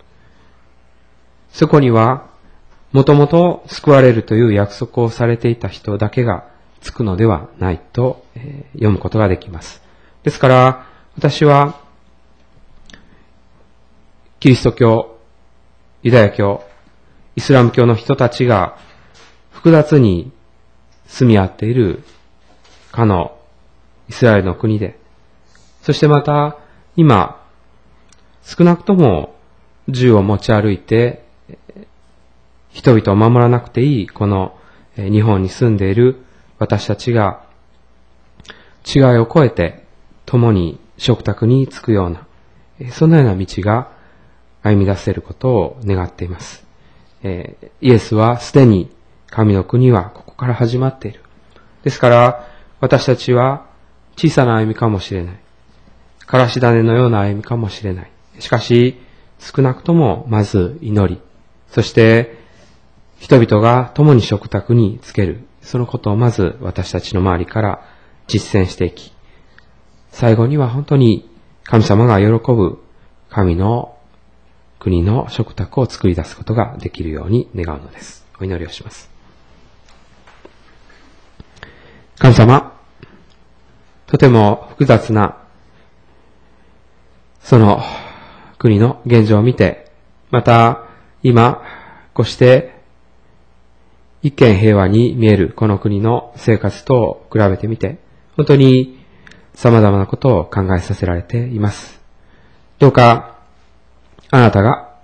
そこには、もともと救われるという約束をされていた人だけがつくのではないと、えー、読むことができます。ですから、私は、キリスト教、ユダヤ教、イスラム教の人たちが複雑に住み合っているかのイスラエルの国で、そしてまた今少なくとも銃を持ち歩いて人々を守らなくていいこの日本に住んでいる私たちが違いを超えて共に食卓に着くようなそのような道が歩み出せることを願っています。イエスはすでに神の国はここから始まっている。ですから私たちは小さな歩みかもしれない。からし種のような歩みかもしれない。しかし、少なくともまず祈り、そして人々が共に食卓につける、そのことをまず私たちの周りから実践していき、最後には本当に神様が喜ぶ神の国の食卓を作り出すことができるように願うのです。お祈りをします。神様、とても複雑なその国の現状を見て、また今こうして一見平和に見えるこの国の生活と比べてみて、本当に様々なことを考えさせられています。どうかあなたが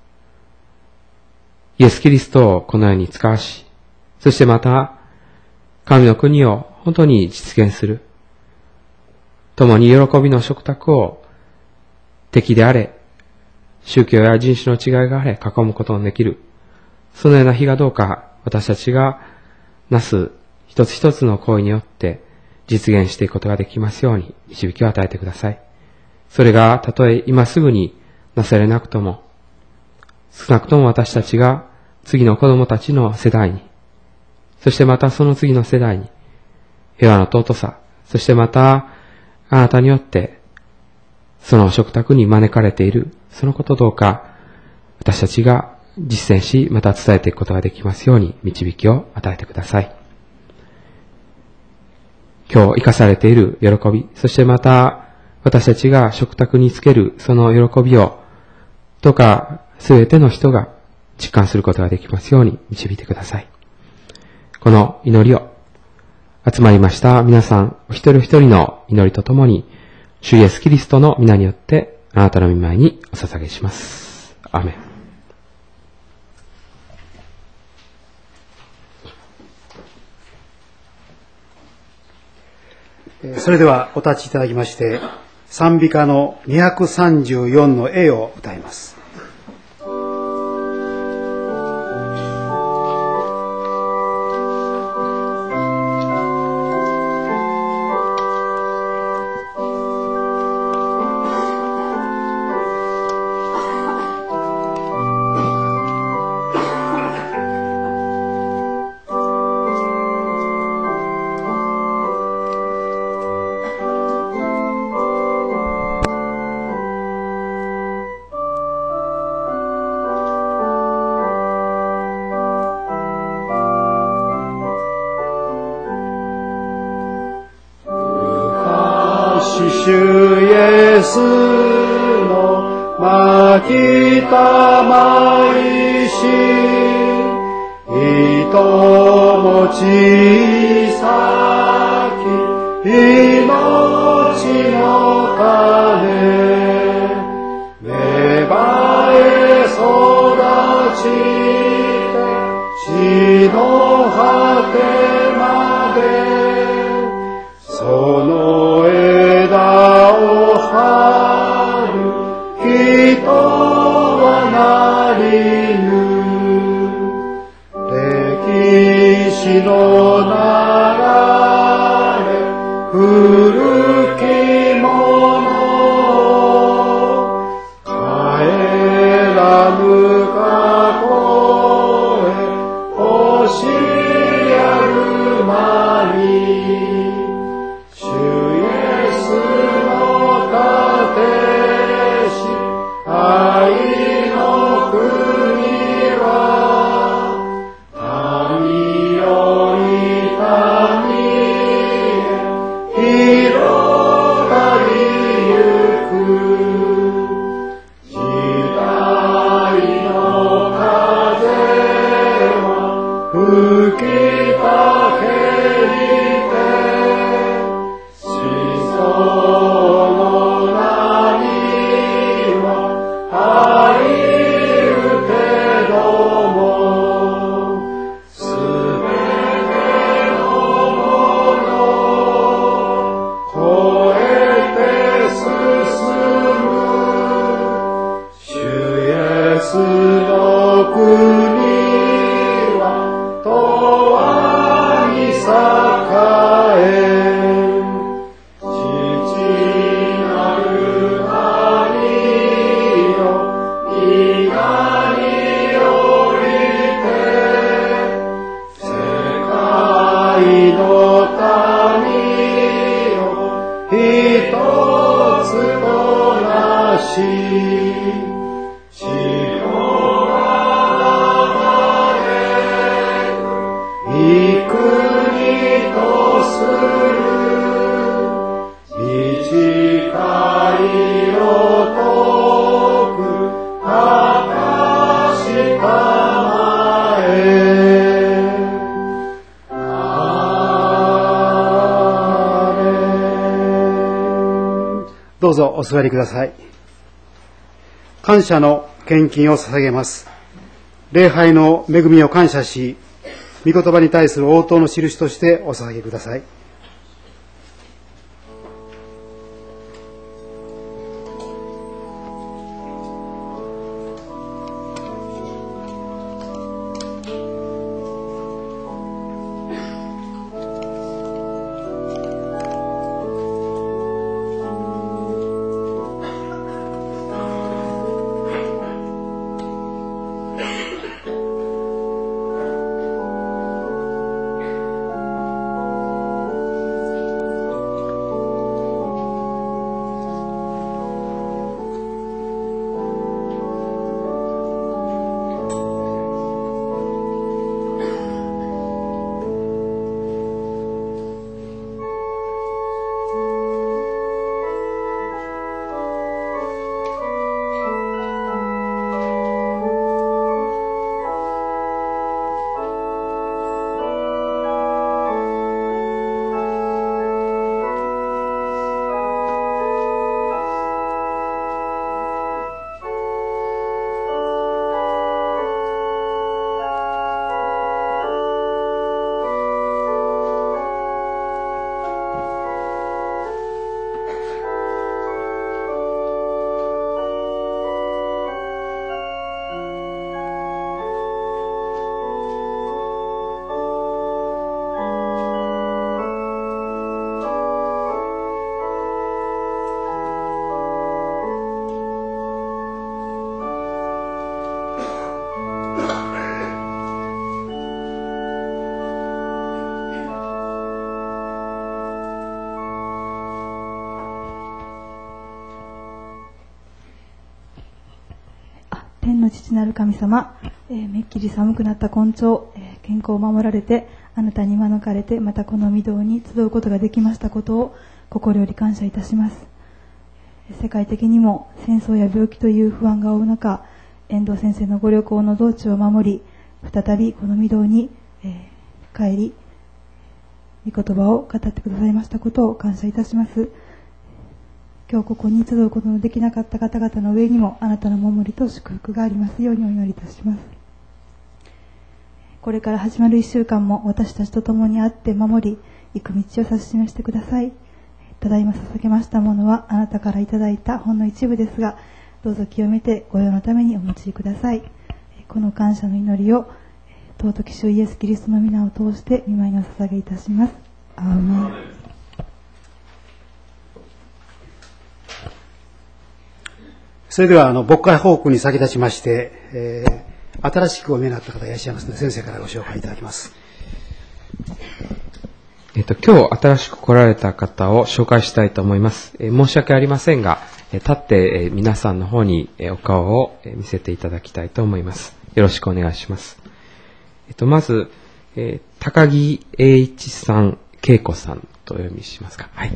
イエス・キリストをこの世に使わし、そしてまた神の国を本当に実現する、共に喜びの食卓を敵であれ、宗教や人種の違いがあれ、囲むことのできる。そのような日がどうか私たちがなす一つ一つの行為によって実現していくことができますように導きを与えてください。それがたとえ今すぐになされなくとも、少なくとも私たちが次の子供たちの世代に、そしてまたその次の世代に平和の尊さ、そしてまたあなたによってその食卓に招かれている、そのことをどうか私たちが実践し、また伝えていくことができますように導きを与えてください。今日生かされている喜び、そしてまた私たちが食卓につけるその喜びをどうかすべての人が実感することができますように導いてください。この祈りを集まりました皆さんお一人お一人の祈りとともに、主イエスキリストの皆によってあなたの御前にお捧げします。アーメン。それではお立ちいただきまして、賛美歌のにひゃくさんじゅうよんの A を歌います。主イエスのまきたまいし、いとも小さき命の種、芽生え育ちて地の果てまで、その枝を張る人はなりぬ。歴史の流れ古きものをどうぞお座りください。感謝の献金を捧げます。礼拝の恵みを感謝し、御言葉に対する応答の印としてお捧げください。 天の父なる神様、えー、めっきり寒くなった今朝、えー、健康を守られてあなたに招かれてまたこの御堂に集うことができましたことを心より感謝いたします。世界的にも戦争や病気という不安が追う中、遠藤先生のご旅行の道中を守り、再びこの御堂に、えー、帰り御言葉を語ってくださいましたことを感謝いたします。今日ここに集うことのできなかった方々の上にもあなたの守りと祝福がありますようにお祈りいたします。これから始まるいっしゅうかんも私たちと共にあって守り、行く道を指し示してください。ただいま捧げましたものはあなたからいただいたほんの一部ですが、どうぞ清めてご用のためにお用いください。この感謝の祈りを尊き主イエスキリストの皆を通して御前にお捧げいたします。アーメン。 それではあの牧会報告に先立ちまして、えー、新しくお見えになった方いらっしゃいますので先生からご紹介いただきます。 えっと、今日新しく来られた方を紹介したいと思います。えー、申し訳ありませんが、えー、立って、えー、皆さんの方に、えー、お顔を、えー、見せていただきたいと思います。よろしくお願いします。えっと、まず、えー、高木栄一さん、恵子さんとお読みしますか。はい。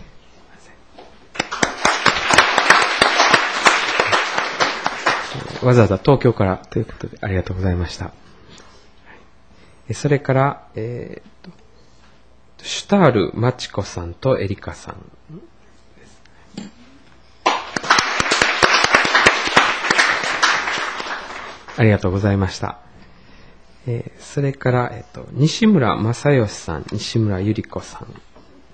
わざわざ東京からということでありがとうございました。それから、えー、とシュタール・マチコさんとエリカさんです。ありがとうございました。えー、それから、えー、と西村正義さん、西村ゆり子さん。ど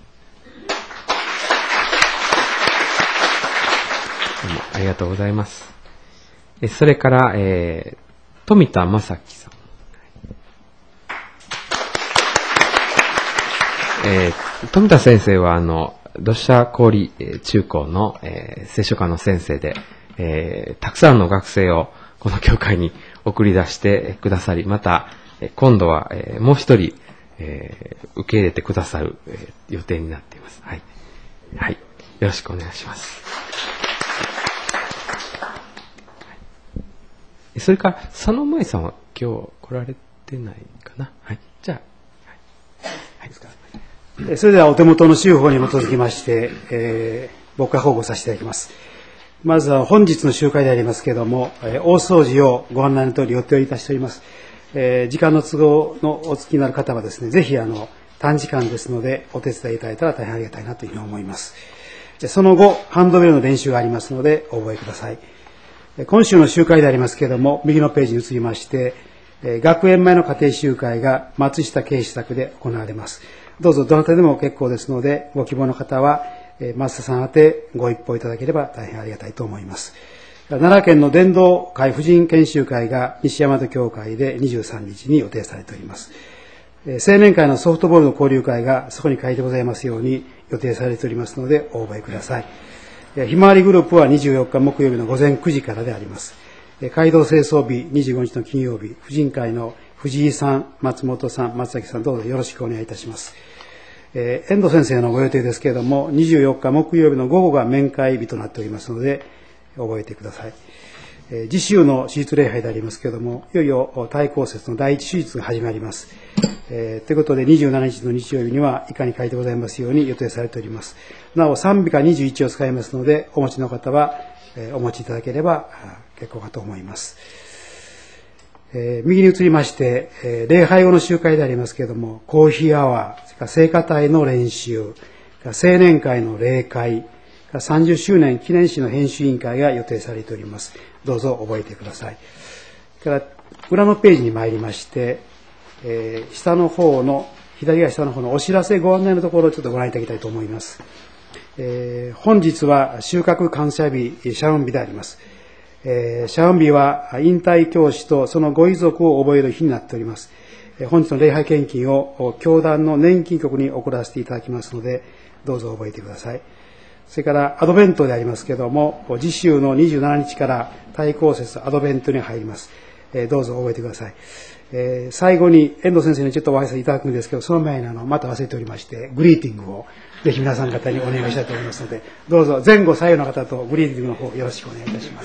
うもありがとうございます。それから、えー、富田正樹さん。えー、富田先生は、あの、土砂氷中高の、えー、聖書科の先生で、えー、たくさんの学生をこの教会に送り出してくださり、また、今度は、えー、もう一人、えー、受け入れてくださる、えー、予定になっています。はい。はい。よろしくお願いします。 それから、佐野舞さんは今日来られてないかな。はい。じゃあ、はい。 はい、それではお手元の資料法に基づきまして、えー、僕が報告させていただきます。まずは本日の集会でありますけれども、えー、大掃除をご案内の通り予定いたしております。えー、時間の都合のお付きになる方はですね、ぜひあの、短時間ですのでお手伝いいただいたら大変ありがたいなというふうに思います。その後、ハンドベルの練習がありますのでお覚えください。今週の集会でありますけれども、右のページに移りまして、学園前の家庭集会が松下慶志宅で行われます。どうぞどなたでも結構ですので、ご希望の方は松下さん宛てご一報いただければ大変ありがたいと思います。奈良県の伝道会婦人研修会が西大和教会でにじゅうさんにちに予定されております。青年会のソフトボールの交流会がそこに書いてございますように予定されておりますのでお覚えください。ひまわりグループはにじゅうよっか木曜日の午前くじからであります。街道清掃日にじゅうごにちの金曜日、婦人会の藤井さん、松本さん、松崎さん、どうぞよろしくお願いいたします。えー、遠藤先生のご予定ですけれども、にじゅうよっか木曜日の午後が面会日となっておりますので、覚えてください。えー、次週の手術礼拝でありますけれども、いよいよ対抗節の第一手術が始まります。えー、ということでにじゅうしちにちの日曜日には以下に書いてございますように予定されております。なお賛美歌にじゅういちを使いますので、お持ちの方は、えー、お持ちいただければ結構かと思います。えー、右に移りまして、えー、礼拝後の集会でありますけれども、コーヒーアワー、それから聖歌隊の練習、青年会の礼会、さんじゅっしゅうねん記念誌の編集委員会が予定されております。どうぞ覚えてください。それから裏のページに参りまして、えー、下の方の、左が下の方のお知らせご案内のところをちょっとご覧いただきたいと思います。えー、本日は収穫感謝日、シャウン日であります。えー、シャウン日は引退教師とそのご遺族を覚える日になっております。えー、本日の礼拝献金を教団の年金局に送らせていただきますので、どうぞ覚えてください。それからアドベントでありますけれども、次週のにじゅうしちにちから対抗節アドベントに入ります。えー、どうぞ覚えてください。えー、最後に遠藤先生にちょっとお挨拶いただくんですけど、その前にあのまた忘れておりまして、グリーティングをぜひ皆さん方にお願いしたいと思いますので、どうぞ前後左右の方とグリーティングの方よろしくお願いいたします。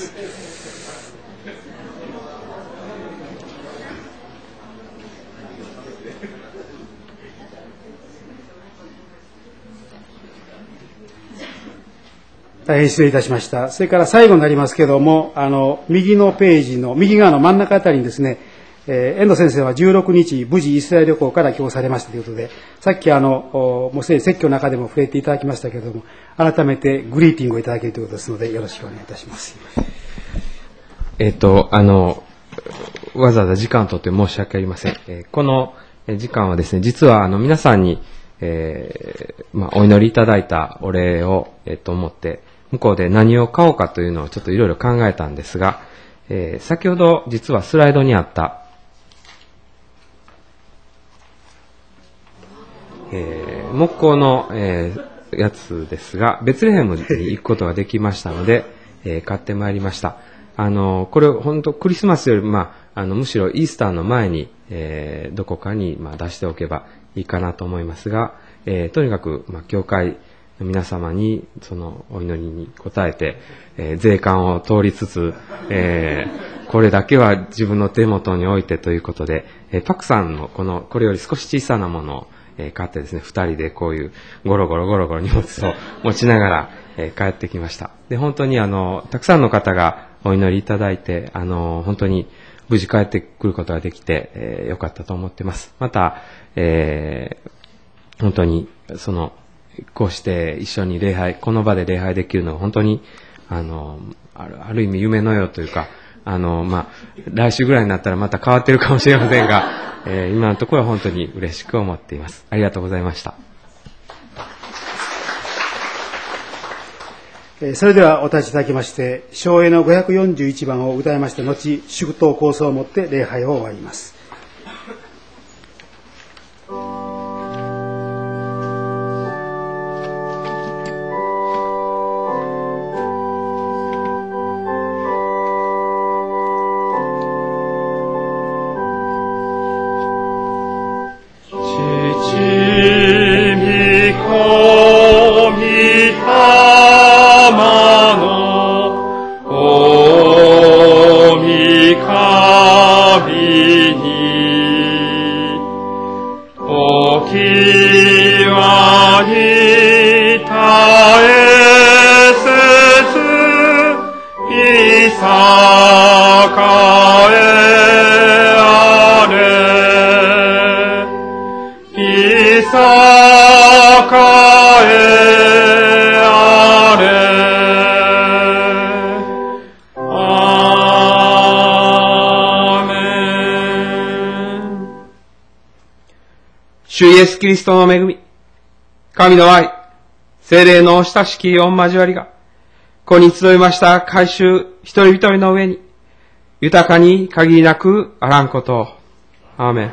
大変失礼いたしました。それから最後になりますけれども、あの右のページの右側の真ん中あたりにですね、えー、遠藤先生はじゅうろくにち無事イスラエル旅行から帰国されましたということで、さっきあのもうすでに説教の中でも触れていただきましたけれども、改めてグリーティングをいただけるということですのでよろしくお願いいたします。 えっとあのわざわざ時間をとって申し訳ありません。えー、この時間はですね、実はあの皆さんに、えーまあ、お祈りいただいたお礼を、えー、と思って向こうで何を買おうかというのをちょっといろいろ考えたんですが、えー、先ほど実はスライドにあった、えー、木工の、えー、やつですが、ベツレヘムに行くことができましたので、えー、買ってまいりました。あのこれ本当クリスマスより、まあ、あのむしろイースターの前に、えー、どこかに、まあ、出しておけばいいかなと思いますが、えー、とにかく、まあ、教会の皆様にそのお祈りに応えて、えー、税関を通りつつ、えー、これだけは自分の手元に置いてということで、えー、パクさんのこのこれより少し小さなものを、えー、買ってですね、二人でこういうゴロゴロゴロゴロ荷物を持ちながら、えー、帰ってきました。で、本当にあのたくさんの方がお祈りいただいて、あの本当に無事帰ってくることができて、えー、よかったと思ってます。また、えー、本当にそのこうして一緒に礼拝、この場で礼拝できるのは本当にあのある、ある意味夢のようというか、あのまあ来週ぐらいになったらまた変わってるかもしれませんが、えー、今のところは本当に嬉しく思っています。ありがとうございました。 それではお立ちいただきまして、唱詠のごひゃくよんじゅういちばんを歌いました後、祝祷構想をもって礼拝を終わります。 神えあれいさかえあれアーメン。 主イエスキリストの恵み、神の愛、聖霊の親しき御交わりが、ここに集いました改宗一人一人の上に、豊かに限りなくあらんことを。アーメン。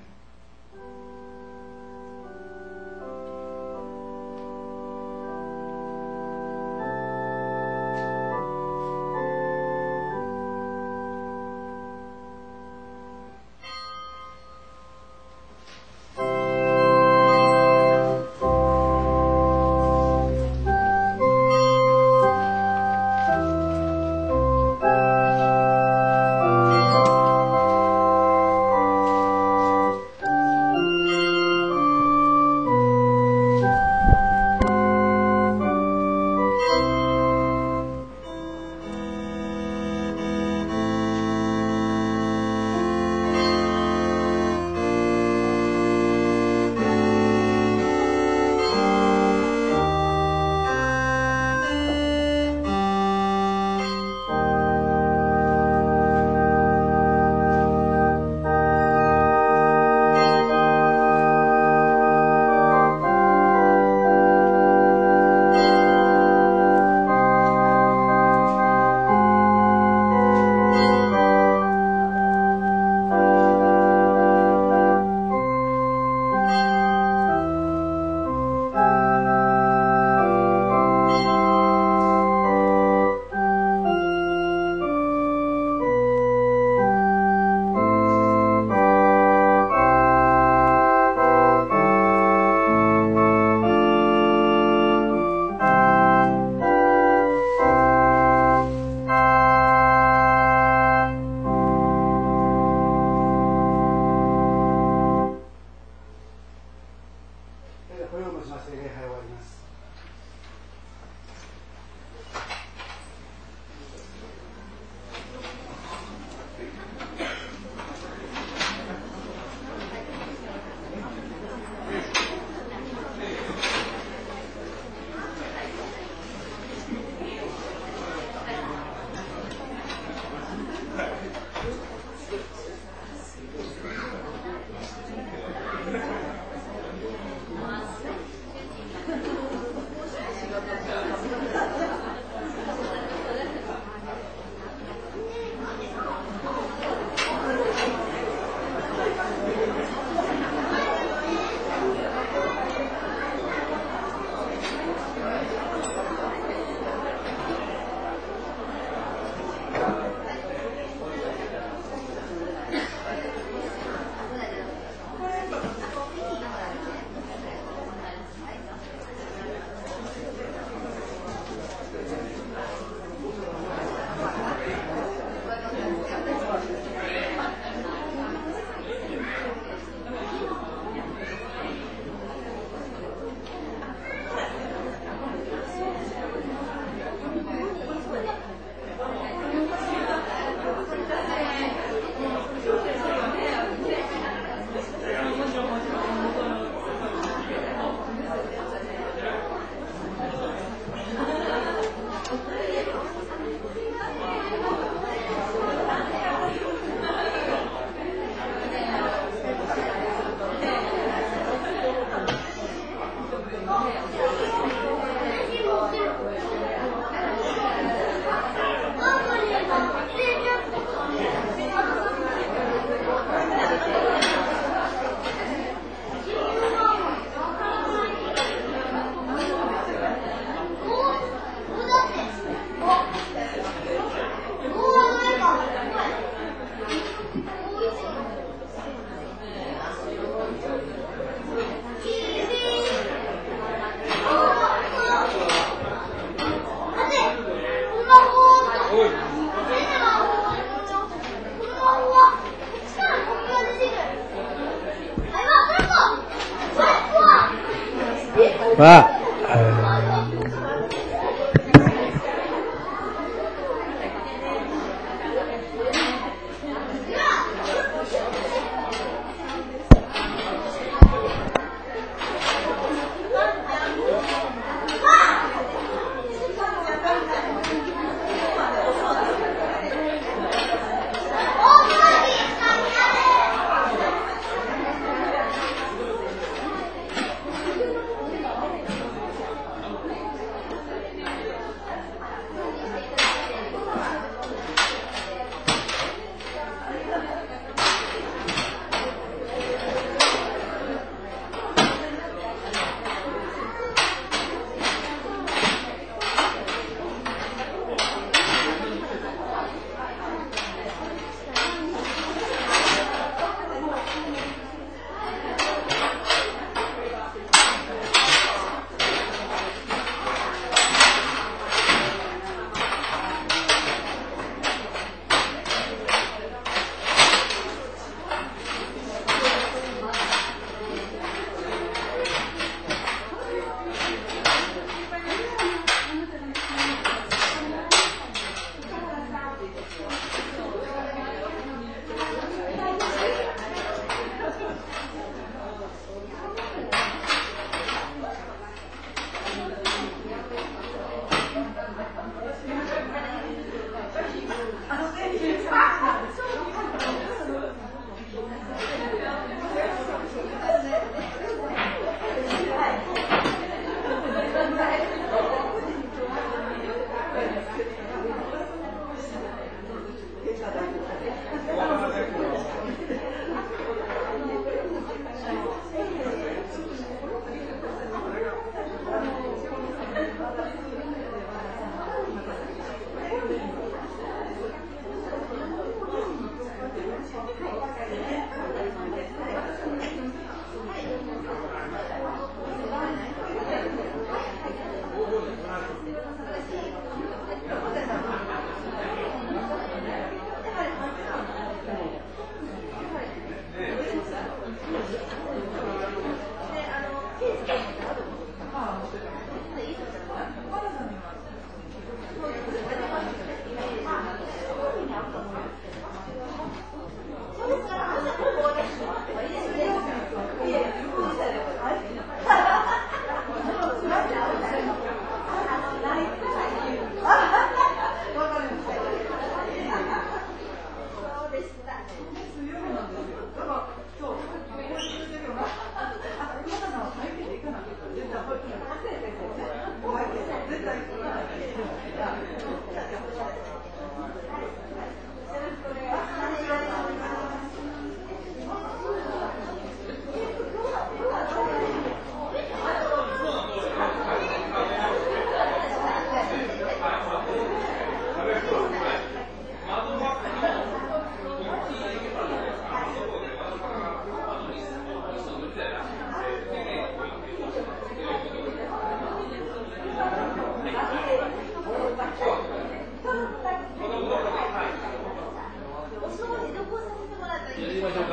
は、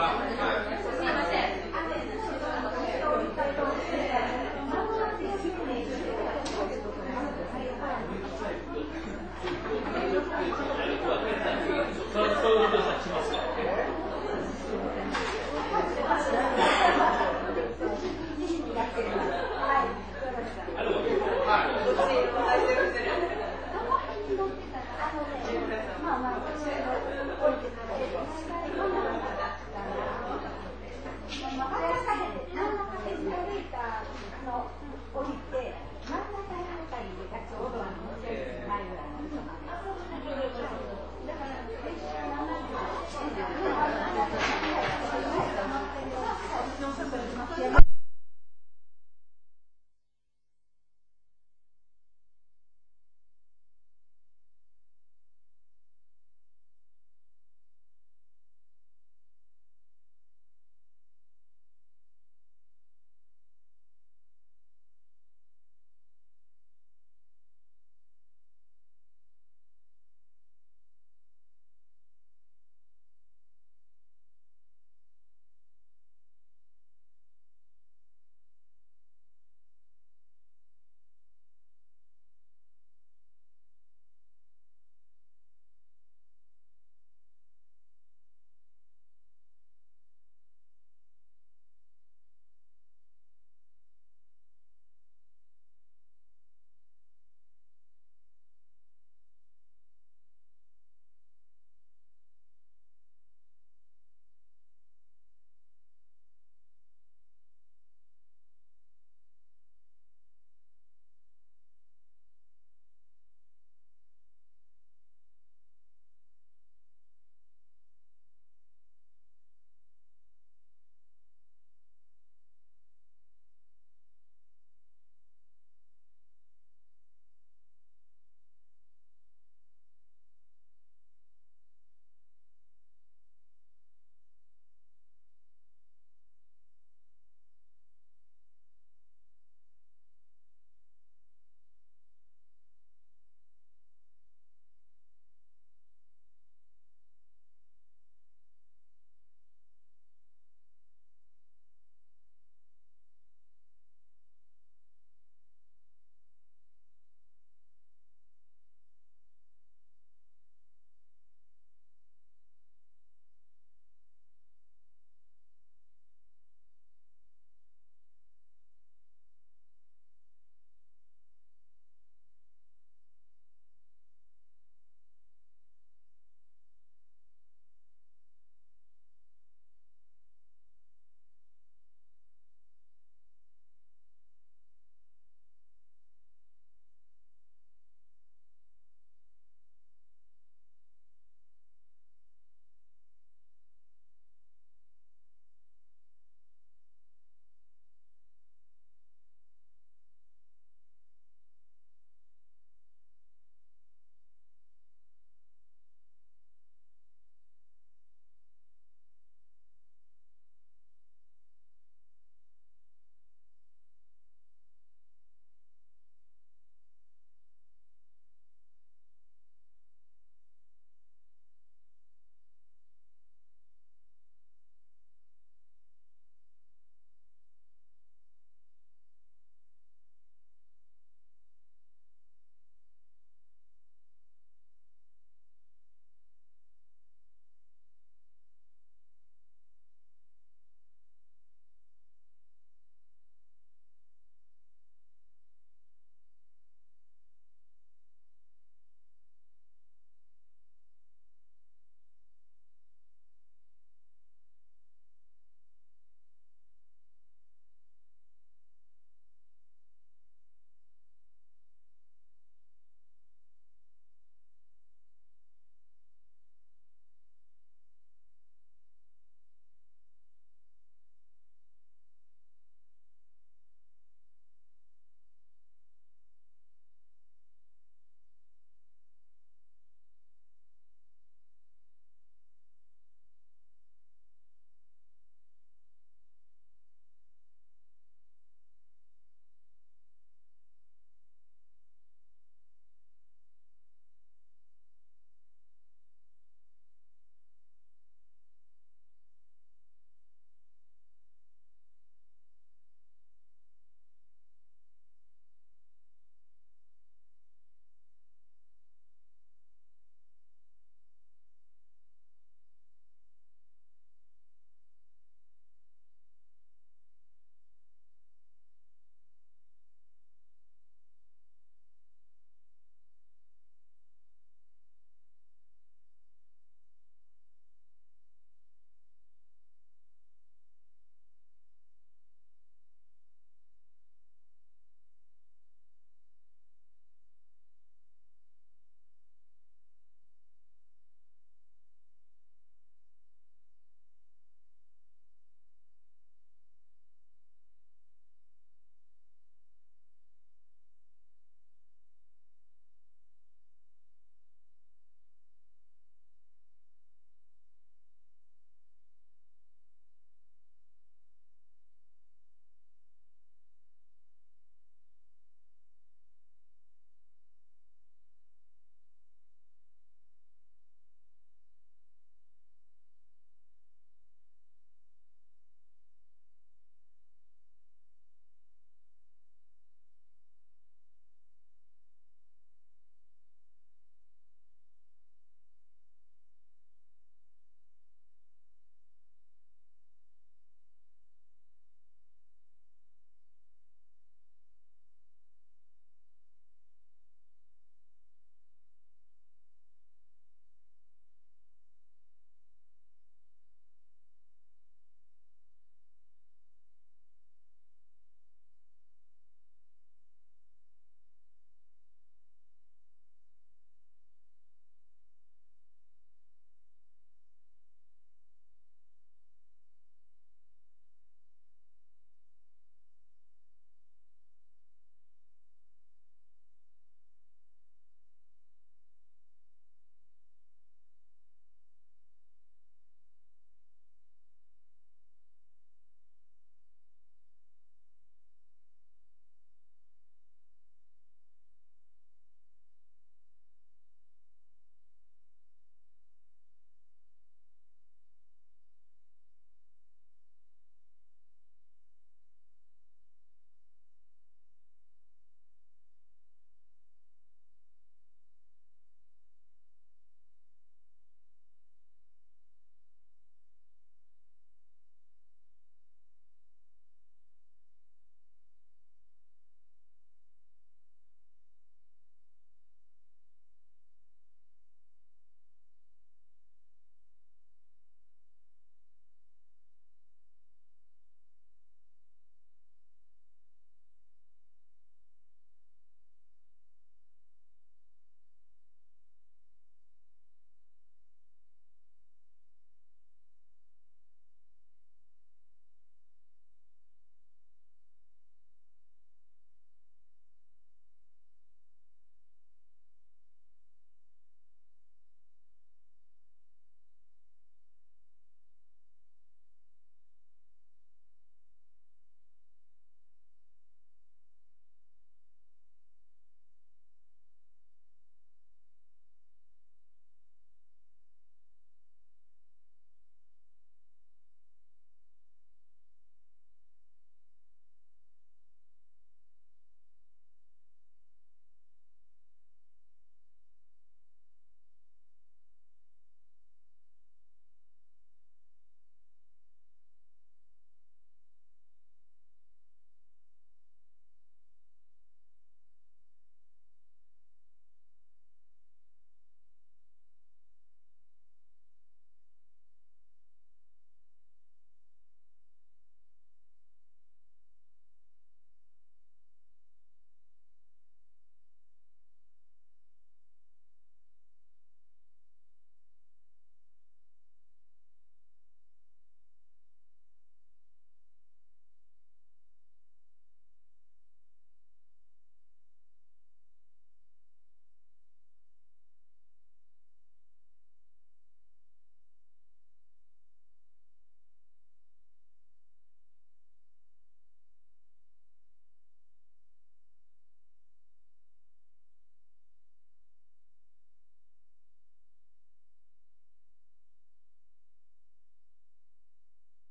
まあまあ、